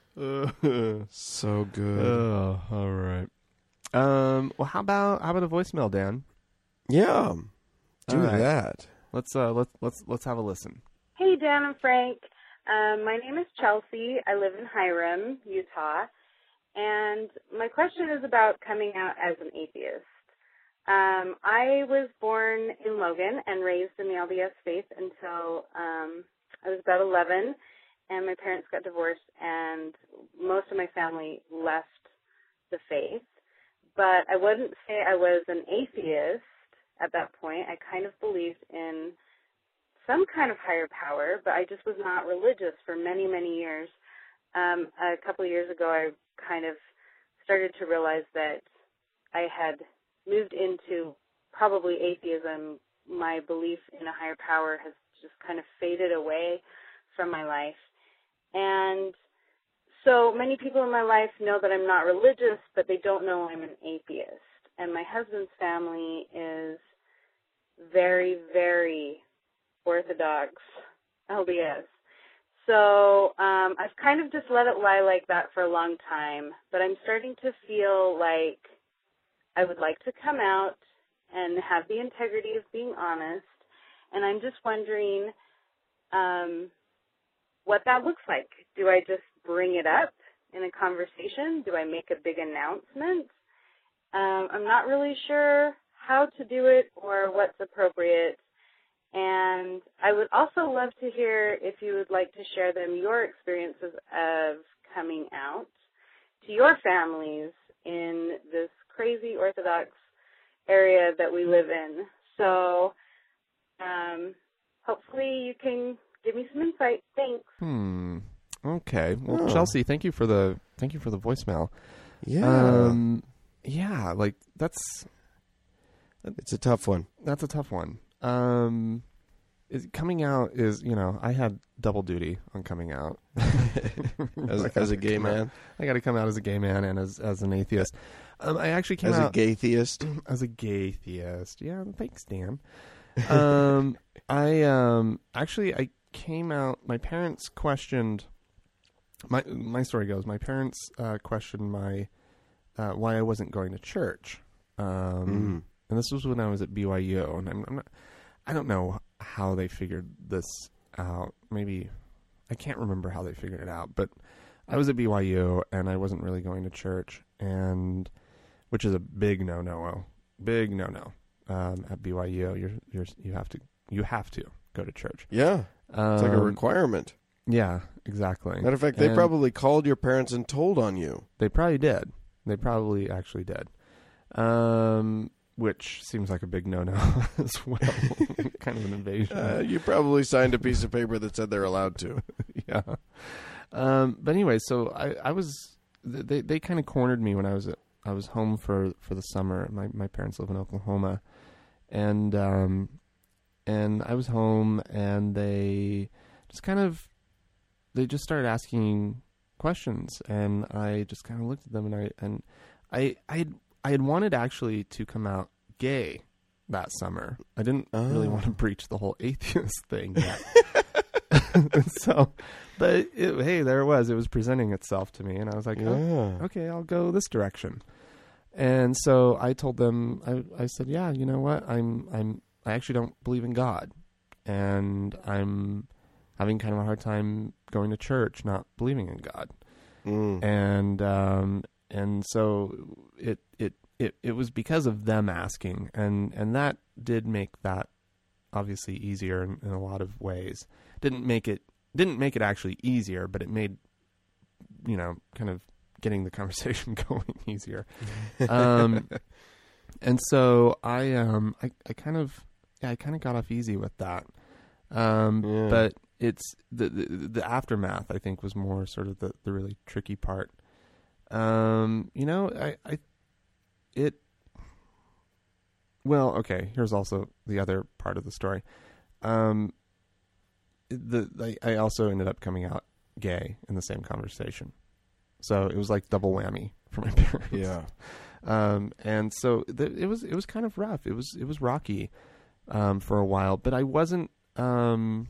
So good. Oh, all right. Well, how about a voicemail, Dan? Yeah, do All right. that. Let's have a listen. Hey, Dan and Frank. My name is Chelsea. I live in Hiram, Utah. And my question is about coming out as an atheist. I was born in Logan and raised in the LDS faith until I was about 11, and my parents got divorced, and most of my family left the faith. But I wouldn't say I was an atheist at that point. I kind of believed in some kind of higher power, but I just was not religious for many, many years. A couple of years ago, I kind of started to realize that I had moved into probably atheism. My belief in a higher power has just kind of faded away from my life. And so many people in my life know that I'm not religious, but they don't know I'm an atheist. And my husband's family is very, very Orthodox LDS. So I've kind of just let it lie like that for a long time, but I'm starting to feel like I would like to come out and have the integrity of being honest, and I'm just wondering what that looks like. Do I just bring it up in a conversation? Do I make a big announcement? I'm not really sure how to do it or what's appropriate. And I would also love to hear if you would like to share your experiences of coming out to your families in this crazy Orthodox area that we live in. So hopefully you can give me some insight. Thanks. Okay. Well, Chelsea, thank you for the voicemail. Yeah. Yeah, like it's a tough one. that's a tough one. Coming out is, I had double duty on coming out. as a gay man? I got to come out as a gay man and as an atheist. I actually came as out a gay theist. As a gay theist. Yeah, thanks, Dan. I came out. My parents questioned. My story goes. My parents questioned my why I wasn't going to church. And this was when I was at BYU, and I don't know how they figured this out. Maybe I can't remember how they figured it out, but I was at BYU and I wasn't really going to church, and which is a big no-no at BYU. You have to go to church. Yeah, it's like a requirement. Yeah, exactly. Matter of fact, they probably called your parents and told on you. They probably did. They probably actually did. Which seems like a big no-no as well. Kind of an invasion. You probably signed a piece of paper that said they're allowed to. Yeah. But anyway, so I was. They kind of cornered me when I was home for the summer. My parents live in Oklahoma, and I was home, and they just started asking questions, and I just kind of looked at them, and I had wanted actually to come out gay that summer. I didn't really want to breach the whole atheist thing yet. So, but hey, there it was. It was presenting itself to me, and I was like, oh, okay, I'll go this direction. And so I told them, I said, yeah, you know what? I actually don't believe in God, and I'm having kind of a hard time going to church, not believing in God. And so it was because of them asking, and that did make that obviously easier in a lot of ways. Didn't make it actually easier, but it made, kind of getting the conversation going easier. And so I kind of got off easy with that. But it's the aftermath, I think, was more sort of the really tricky part. Well, okay, here's also the other part of the story. I also ended up coming out gay in the same conversation. So it was like double whammy for my parents. Yeah. And so it was kind of rough. It was rocky for a while, but I wasn't an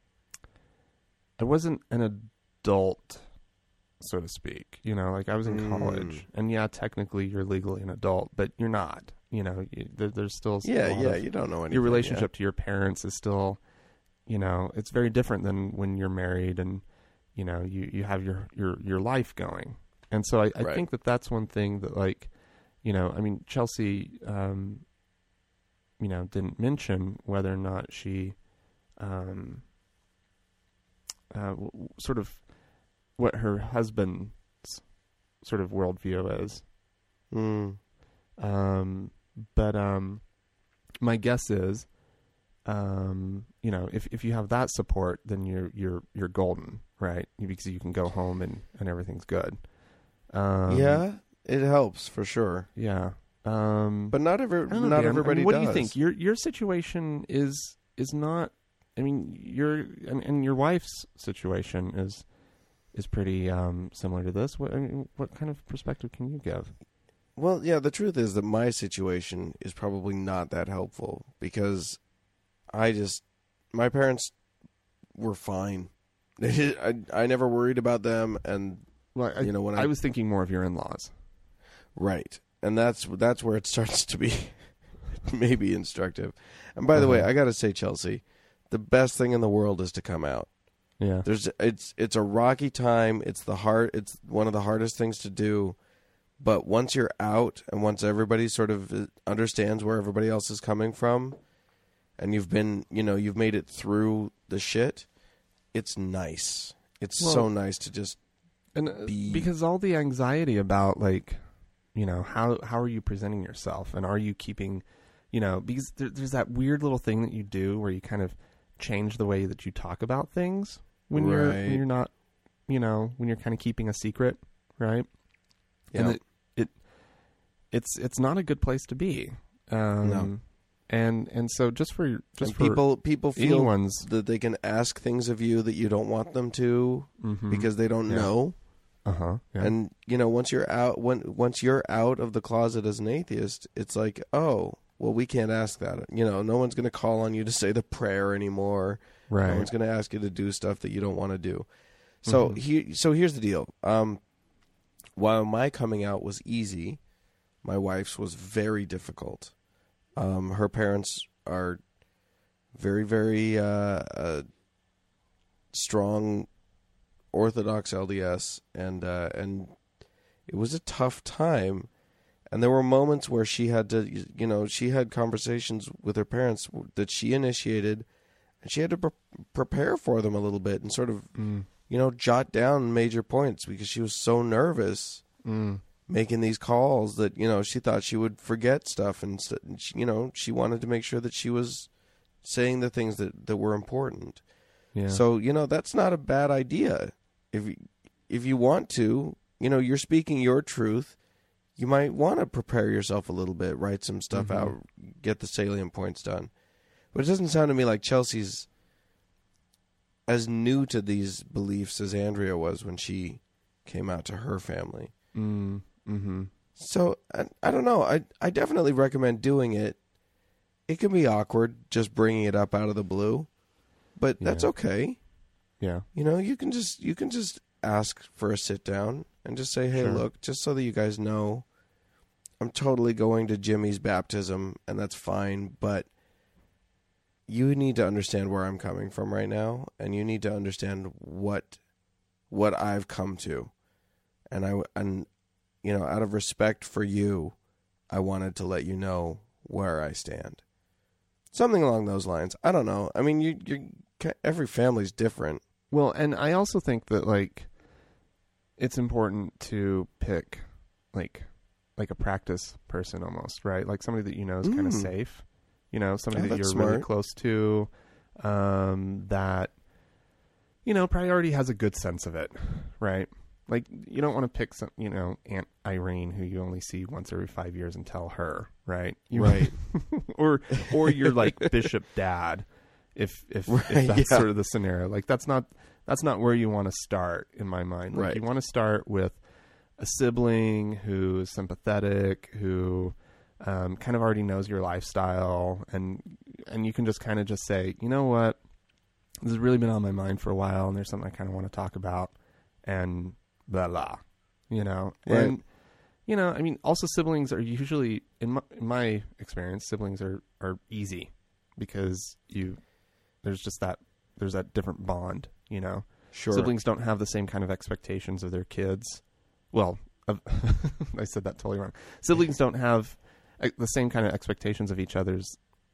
adult, so to speak. Like I was in college, and yeah, technically you're legally an adult, but you're not. There's still you don't know anything. Your relationship to your parents is still, it's very different than when you're married and you have your life going. And so I think that's one thing that, like, Chelsea didn't mention whether or not she sort of what her husband's sort of worldview is. But my guess is, if you have that support, then you're golden, right? Because you can go home and everything's good. Yeah, it helps for sure. Yeah. But not everybody what does. do you think? Your situation is not, your wife's situation is pretty similar to this. What kind of perspective can you give? Well, yeah, the truth is that my situation is probably not that helpful because my parents were fine. I never worried about them, and I was thinking more of your in-laws, right? And that's where it starts to be maybe instructive. And by the way, I got to say, Chelsea, the best thing in the world is to come out. Yeah, it's a rocky time. It's one of the hardest things to do. But once you're out and once everybody sort of understands where everybody else is coming from and you've made it through the shit, it's nice. It's so nice to just be. Because all the anxiety about, like, how are you presenting yourself, and are you keeping, because there's that weird little thing that you do where you kind of change the way that you talk about things when you're not, when you're kind of keeping a secret, right? Yeah. And it's not a good place to be. No. And so just for people feel anyone's, that they can ask things of you that you don't want them to because they don't know. Yeah. And once you're out of the closet as an atheist, it's like, oh, well, we can't ask that. No one's going to call on you to say the prayer anymore. Right. No one's going to ask you to do stuff that you don't want to do. So here's the deal. While my coming out was easy, my wife's was very difficult. Her parents are very, very strong Orthodox LDS, and it was a tough time. And there were moments where she had to, she had conversations with her parents that she initiated, and she had to prepare for them a little bit and sort of, jot down major points because she was so nervous making these calls that, she thought she would forget stuff. And, she wanted to make sure that she was saying the things that were important. Yeah. So, that's not a bad idea. If you want to, you're speaking your truth. you might want to prepare yourself a little bit, write some stuff out, get the salient points done. But it doesn't sound to me like Chelsea's as new to these beliefs as Andrea was when she came out to her family. Mm-hmm. So, I don't know. I definitely recommend doing it. It can be awkward just bringing it up out of the blue, but that's okay. Yeah. You know, you can just ask for a sit down and just say, hey, look, just so that you guys know, I'm totally going to Jimmy's baptism, and that's fine, but you need to understand where I'm coming from right now, and you need to understand what I've come to. And you know, out of respect for you, I wanted to let you know where I stand. Something along those lines. I don't know. I mean, every family's different. Well, and I also think that, like, it's important to pick, like a practice person almost, right? Like somebody that you know is kind of safe. You know, somebody that you're really close to, that, you know, probably already has a good sense of it, right? Like, you don't want to pick some, you know, Aunt Irene, who you only see once every 5 years, and tell her, right? Right. or you're like Bishop Dad, if that's sort of the scenario. Like, that's not where you want to start, in my mind. Like, you want to start with a sibling who is sympathetic, who kind of already knows your lifestyle, and you can just kind of just say, you know what, this has really been on my mind for a while, and there's something I kind of want to talk about, and blah blah, you know. Right. And you know, I mean, also siblings are usually, in my experience, siblings are easy because there's that different bond, you know. Sure. Siblings don't have the same kind of expectations of their kids. Well, I said that totally wrong. Siblings don't have the same kind of expectations of each other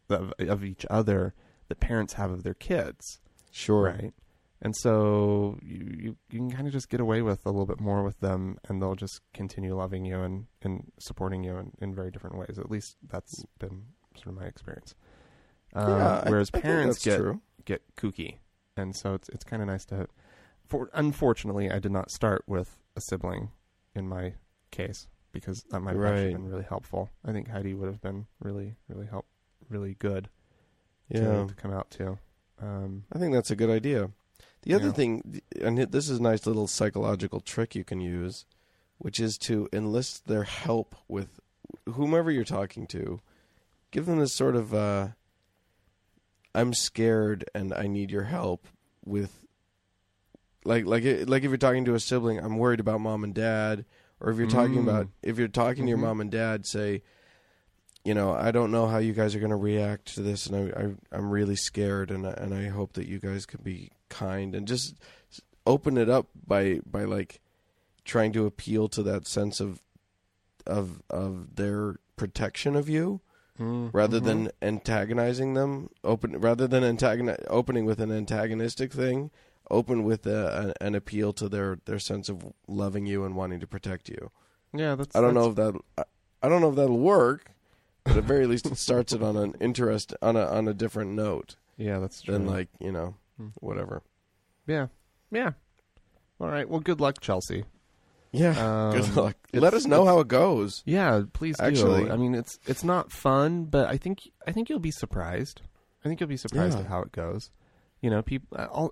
that parents have of their kids. Sure. Right. And so you can kind of just get away with a little bit more with them, and they'll just continue loving you and supporting you in very different ways. At least that's been sort of my experience. Whereas parents get kooky. And so it's kind of nice to... Unfortunately, I did not start with a sibling in my case, because that might have actually been really helpful. I think Heidi would have been really, really really good to come out to. I think that's a good idea. The other thing, and this is a nice little psychological trick you can use, which is to enlist their help with whomever you're talking to. Give them this sort of, I'm scared and I need your help with, like if you're talking to a sibling, I'm worried about mom and dad. Or if you're talking to your mom and dad, say, you know, I don't know how you guys are going to react to this, and I'm really scared, and I hope that you guys can be kind, and just open it up by like trying to appeal to that sense of their protection of you, rather than antagonizing them. Opening with an antagonistic thing, open with an appeal to their sense of loving you and wanting to protect you. Yeah, I don't know if that'll work. But at very least, it starts it on an interest on a different note. Yeah, that's true. Than like, you know, whatever. Yeah. All right. Well, good luck, Chelsea. Yeah. Good luck. Let us know how it goes. Yeah, please do. Actually, I mean, it's not fun, but I think you'll be surprised. I think you'll be surprised at how it goes. You know, people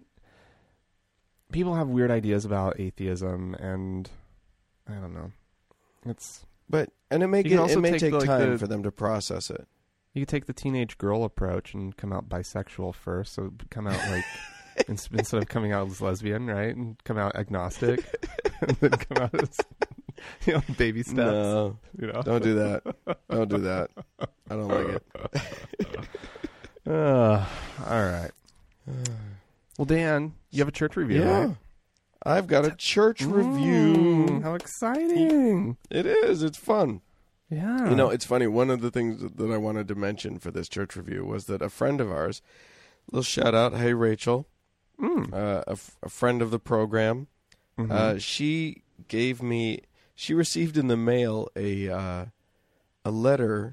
have weird ideas about atheism, and I don't know. And it may take time for them to process it. You could take the teenage girl approach and come out bisexual first, so come out like instead of coming out as lesbian, right, and come out agnostic, and then come out as, you know, baby steps. No, you know? Don't do that. Don't do that. I don't like it. All right. Well, Dan, you have a church review, right? I've got a church review. How exciting. It is. It's fun. Yeah. You know, it's funny. One of the things that I wanted to mention for this church review was that a friend of ours, little shout out, hey, Rachel, a friend of the program, she received in the mail a letter.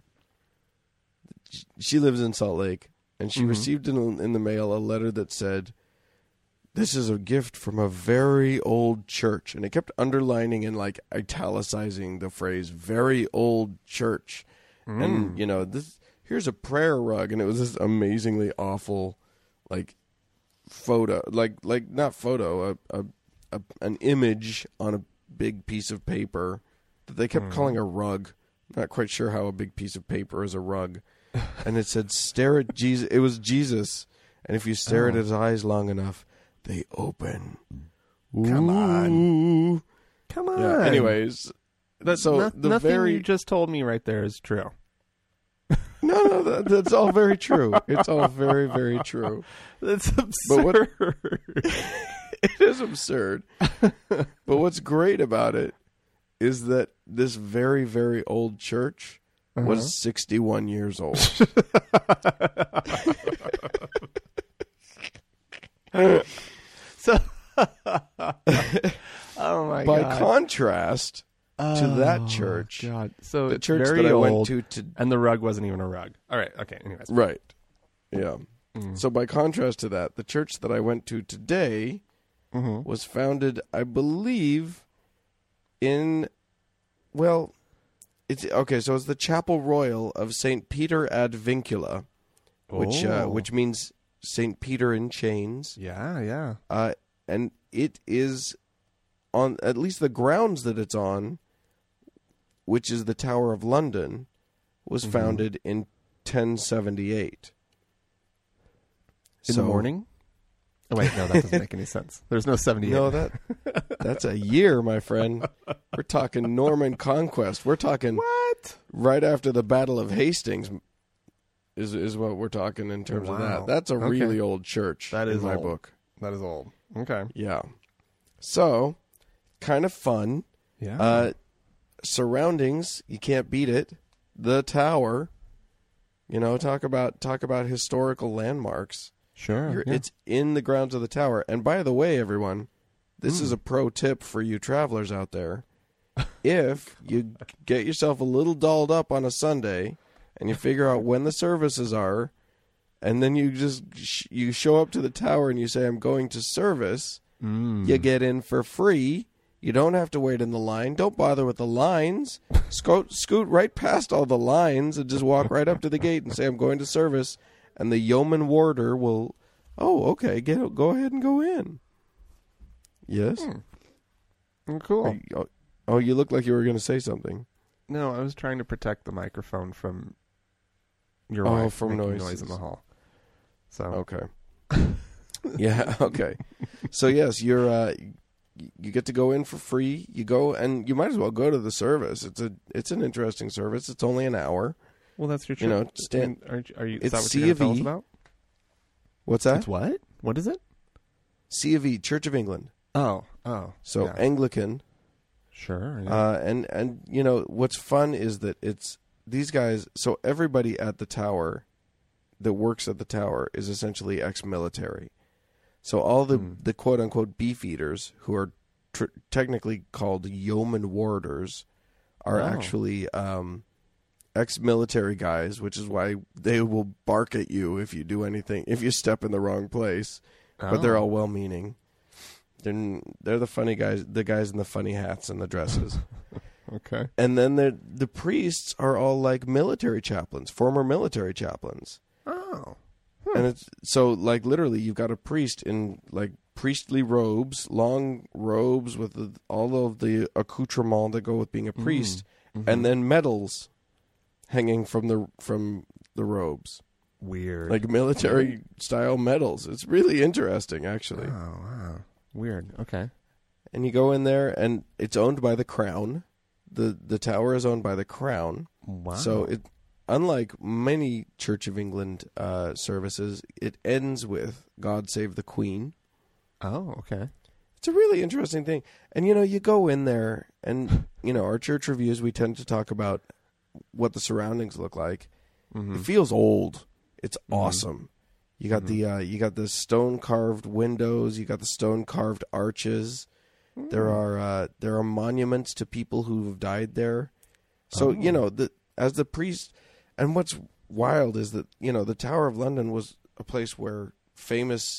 She lives in Salt Lake, and she received in the mail a letter that said, this is a gift from a very old church. And it kept underlining and like italicizing the phrase very old church. And, you know, here's a prayer rug. And it was this amazingly awful, like, photo, like not photo, an image on a big piece of paper that they kept calling a rug. Not quite sure how a big piece of paper is a rug. And it said, stare at Jesus. It was Jesus. And if you stare at his eyes long enough, they open. Come on. Come on. Yeah, anyways. Nothing you just told me right there is true. No, that's all very true. It's all very, very true. That's absurd. It is absurd. But what's great about it is that this very, very old church was 61 years old. So, oh my God. By contrast to that church, God. So the it's church very that I old, went to and the rug wasn't even a rug. All right. Okay. Anyways. right. Yeah. So by contrast to that, the church that I went to today was founded, I believe, in, well, it's okay. So it's the Chapel Royal of St. Peter ad Vincula, which means St. Peter in chains. Yeah. And it is on at least the grounds that it's on, which is the Tower of London, was founded in 1078. In the morning? Oh, wait, no, that doesn't make any sense. There's no 78. No, that's a year, my friend. We're talking Norman conquest. We're talking what? Right after the Battle of Hastings is what we're talking in terms of that. That's a really old church. That is in my old. book. That is old. Okay. Yeah. So, kind of fun. Yeah. Surroundings, you can't beat it. The tower. You know, talk about historical landmarks. Sure. It's in the grounds of the tower. And by the way, everyone, this is a pro tip for you travelers out there. If you get yourself a little dolled up on a Sunday and you figure out when the services are, and then you just you show up to the tower and you say, I'm going to service, you get in for free. You don't have to wait in the line. Don't bother with the lines. Scoot right past all the lines and just walk right up to the gate and say, I'm going to service. And the yeoman warder will, okay, go ahead and go in. Yes? Cool. You look like you were going to say something. No, I was trying to protect the microphone from your wife from making noises noise in the hall. So okay. Yeah, okay. So yes, you get to go in for free. You go and you might as well go to the service. It's an interesting service. It's only an hour. Well, that's your. You know, Is that what you're going C to of tell us E. about? What's that? It's what? What is it? C of E, Church of England. Oh. So yeah. Anglican. Sure. Yeah. And you know what's fun is that it's these guys. So everybody at the tower that works at the tower is essentially ex-military. So all the quote unquote beef eaters who are technically called yeoman warders are actually ex-military guys, which is why they will bark at you if you do anything, if you step in the wrong place. But they're all well-meaning. They're the funny guys, the guys in the funny hats and the dresses. Okay. And then the priests are all like military chaplains, former military chaplains. Oh. And it's so like literally you've got a priest in like priestly robes, long robes with all of the accoutrements that go with being a priest, and then medals hanging from the robes. Weird. Like military style medals. It's really interesting actually. Oh, wow. Weird. Okay. And you go in there and it's owned by the crown. The tower is owned by the crown. Wow. So unlike many Church of England services, it ends with God Save the Queen. Oh, okay. It's a really interesting thing. And, you go in there and, our church reviews, we tend to talk about what the surroundings look like. It feels old. It's awesome. You got the stone carved windows. You got the stone carved arches. There are monuments to people who have died there. So, as the priest, and what's wild is that, the Tower of London was a place where famous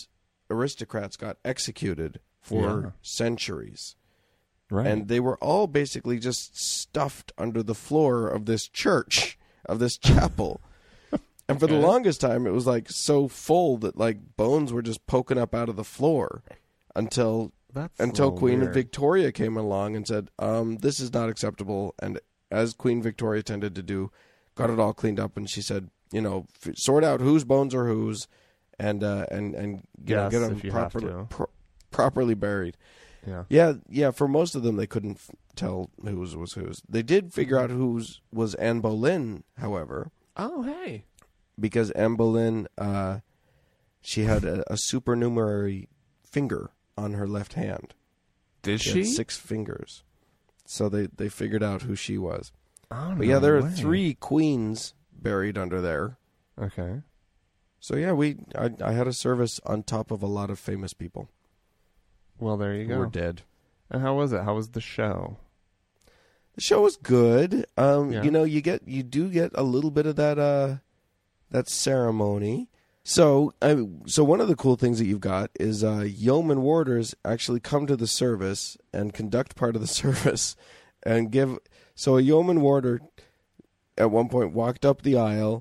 aristocrats got executed for Yeah. centuries. Right. And they were all basically just stuffed under the floor of this church, of this chapel. And for the longest time, it was like so full that like bones were just poking up out of the floor until That's a until little Queen weird. Victoria came along and said, this is not acceptable. And as Queen Victoria tended to do, got it all cleaned up. And she said, sort out whose bones are whose and Yes, get them if you have to. properly buried. Yeah. Yeah. For most of them, they couldn't tell whose was whose. They did figure out whose was Anne Boleyn, however, Oh, hey. because Anne Boleyn, she had a supernumerary finger on her left hand. Did She she? had 6 fingers. So they figured out who she was. Oh, But yeah, no there are way. 3 queens buried under there. Okay. So yeah, I had a service on top of a lot of famous people Well, there you who go. were dead. And how was it? How was the show? The show was good. Yeah. You do get a little bit of that ceremony. So one of the cool things that you've got is yeoman warders actually come to the service and conduct part of the service and give. So a yeoman warder at one point walked up the aisle,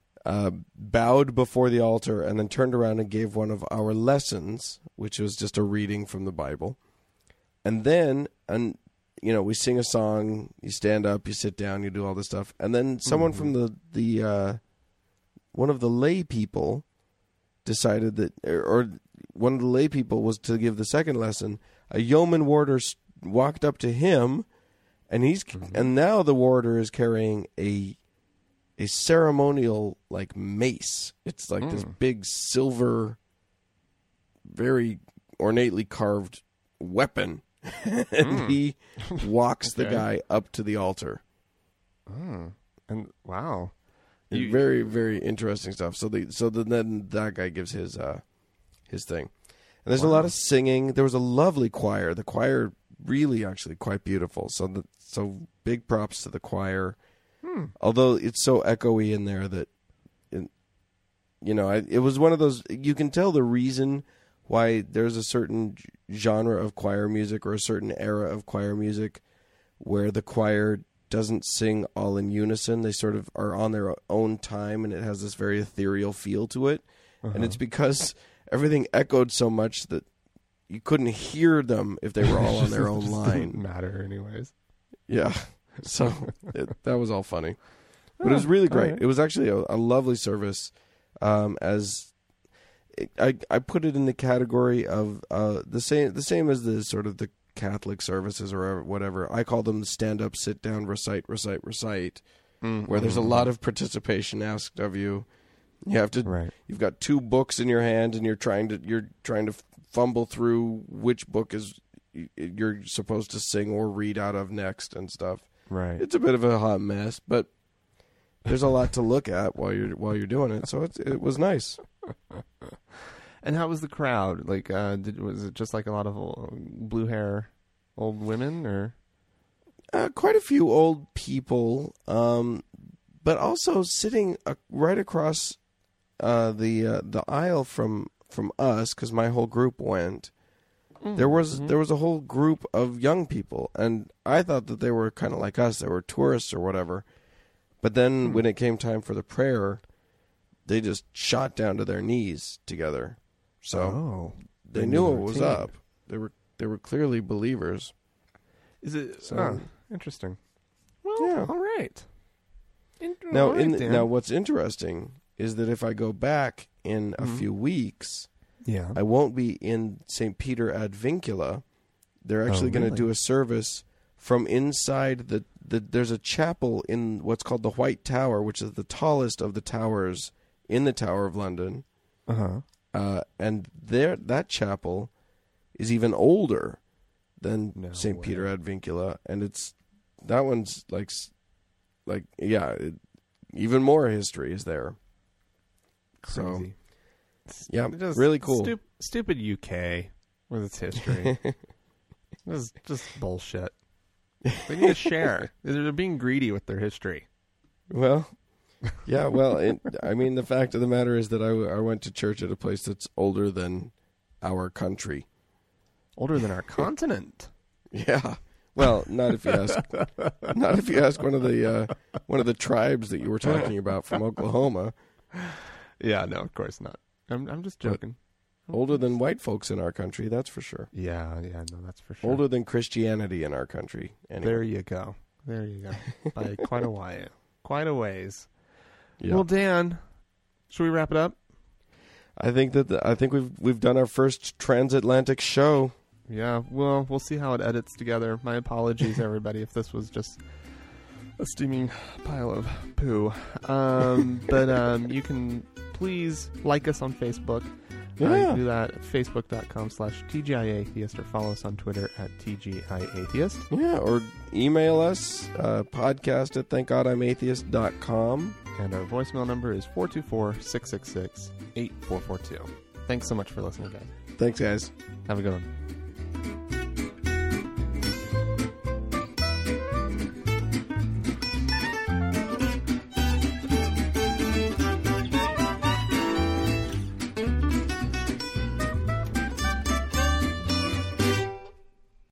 bowed before the altar, and then turned around and gave one of our lessons, which was just a reading from the Bible. And then, we sing a song, you stand up, you sit down, you do all this stuff. And then someone from the one of the lay people decided that, or one of the lay people was to give the second lesson. A yeoman warder walked up to him, and and now the warder is carrying a ceremonial like mace. It's like this big silver, very ornately carved weapon, and he walks the guy up to the altar. And wow. Very, very interesting stuff. So then that guy gives his thing, and there's a lot of singing. There was a lovely choir. The choir really actually quite beautiful. So big props to the choir. Although it's so echoey in there that, it was one of those. You can tell the reason why there's a certain genre of choir music or a certain era of choir music where the choir doesn't sing all in unison. They sort of are on their own time, and it has this very ethereal feel to it. And it's because everything echoed so much that you couldn't hear them if they were all on their own Didn't line. matter anyways. Yeah. So that was all funny. But it was really great. right. It was actually a lovely service. I put it in the category of the same as the sort of the Catholic services or whatever. I call them stand up, sit down, recite, where there's a lot of participation asked of you. You have to. Right. You've got 2 books in your hand, and you're trying to fumble through which book you're supposed to sing or read out of next and stuff. Right. It's a bit of a hot mess, but there's a lot to look at while you're doing it. So it was nice. And how was the crowd? Like, was it just like a lot of blue hair old women, or? Quite a few old people, but also sitting right across the aisle from us, because my whole group went. There was a whole group of young people, and I thought that they were kind of like us. They were tourists or whatever. But then when it came time for the prayer, they just shot down to their knees together. So they knew what was up. They were clearly believers. Is it? So- Interesting. Well, Yeah. all right. Now, All right, Dan. now, what's interesting is that if I go back in a few weeks, yeah. I won't be in St. Peter ad Vincula. They're actually going to really? do a service from inside there's a chapel in what's called the White Tower, which is the tallest of the towers in the Tower of London. And that chapel is even older than No St. way. Peter ad Vincula, and that one's even more history is there. Crazy. Yeah, Just really cool. Stupid UK with its history. This is just bullshit. They need to share. They're being greedy with their history. Well, yeah, the fact of the matter is that I went to church at a place that's older than our country. Older than our continent. Yeah. Well, not if you ask. Not if you ask one of the tribes that you were talking about from Oklahoma. Yeah, no, of course not. I'm just joking. Older than white folks in our country, that's for sure. Yeah, no, that's for sure. Older than Christianity in our country. Anyway. There you go. By quite a while. Quite a ways. Yeah. Well, Dan, should we wrap it up? I think we've done our first transatlantic show. Yeah, well, we'll see how it edits together. My apologies, everybody, if this was just a steaming pile of poo. But you can please like us on Facebook. You can do that at facebook.com/TGIAtheist or follow us on Twitter at TGIAtheist. Yeah, or email us, podcast at thankgodimatheist.com. And our voicemail number is 424-666-8442. Thanks so much for listening, guys. Thanks, guys. Have a good one.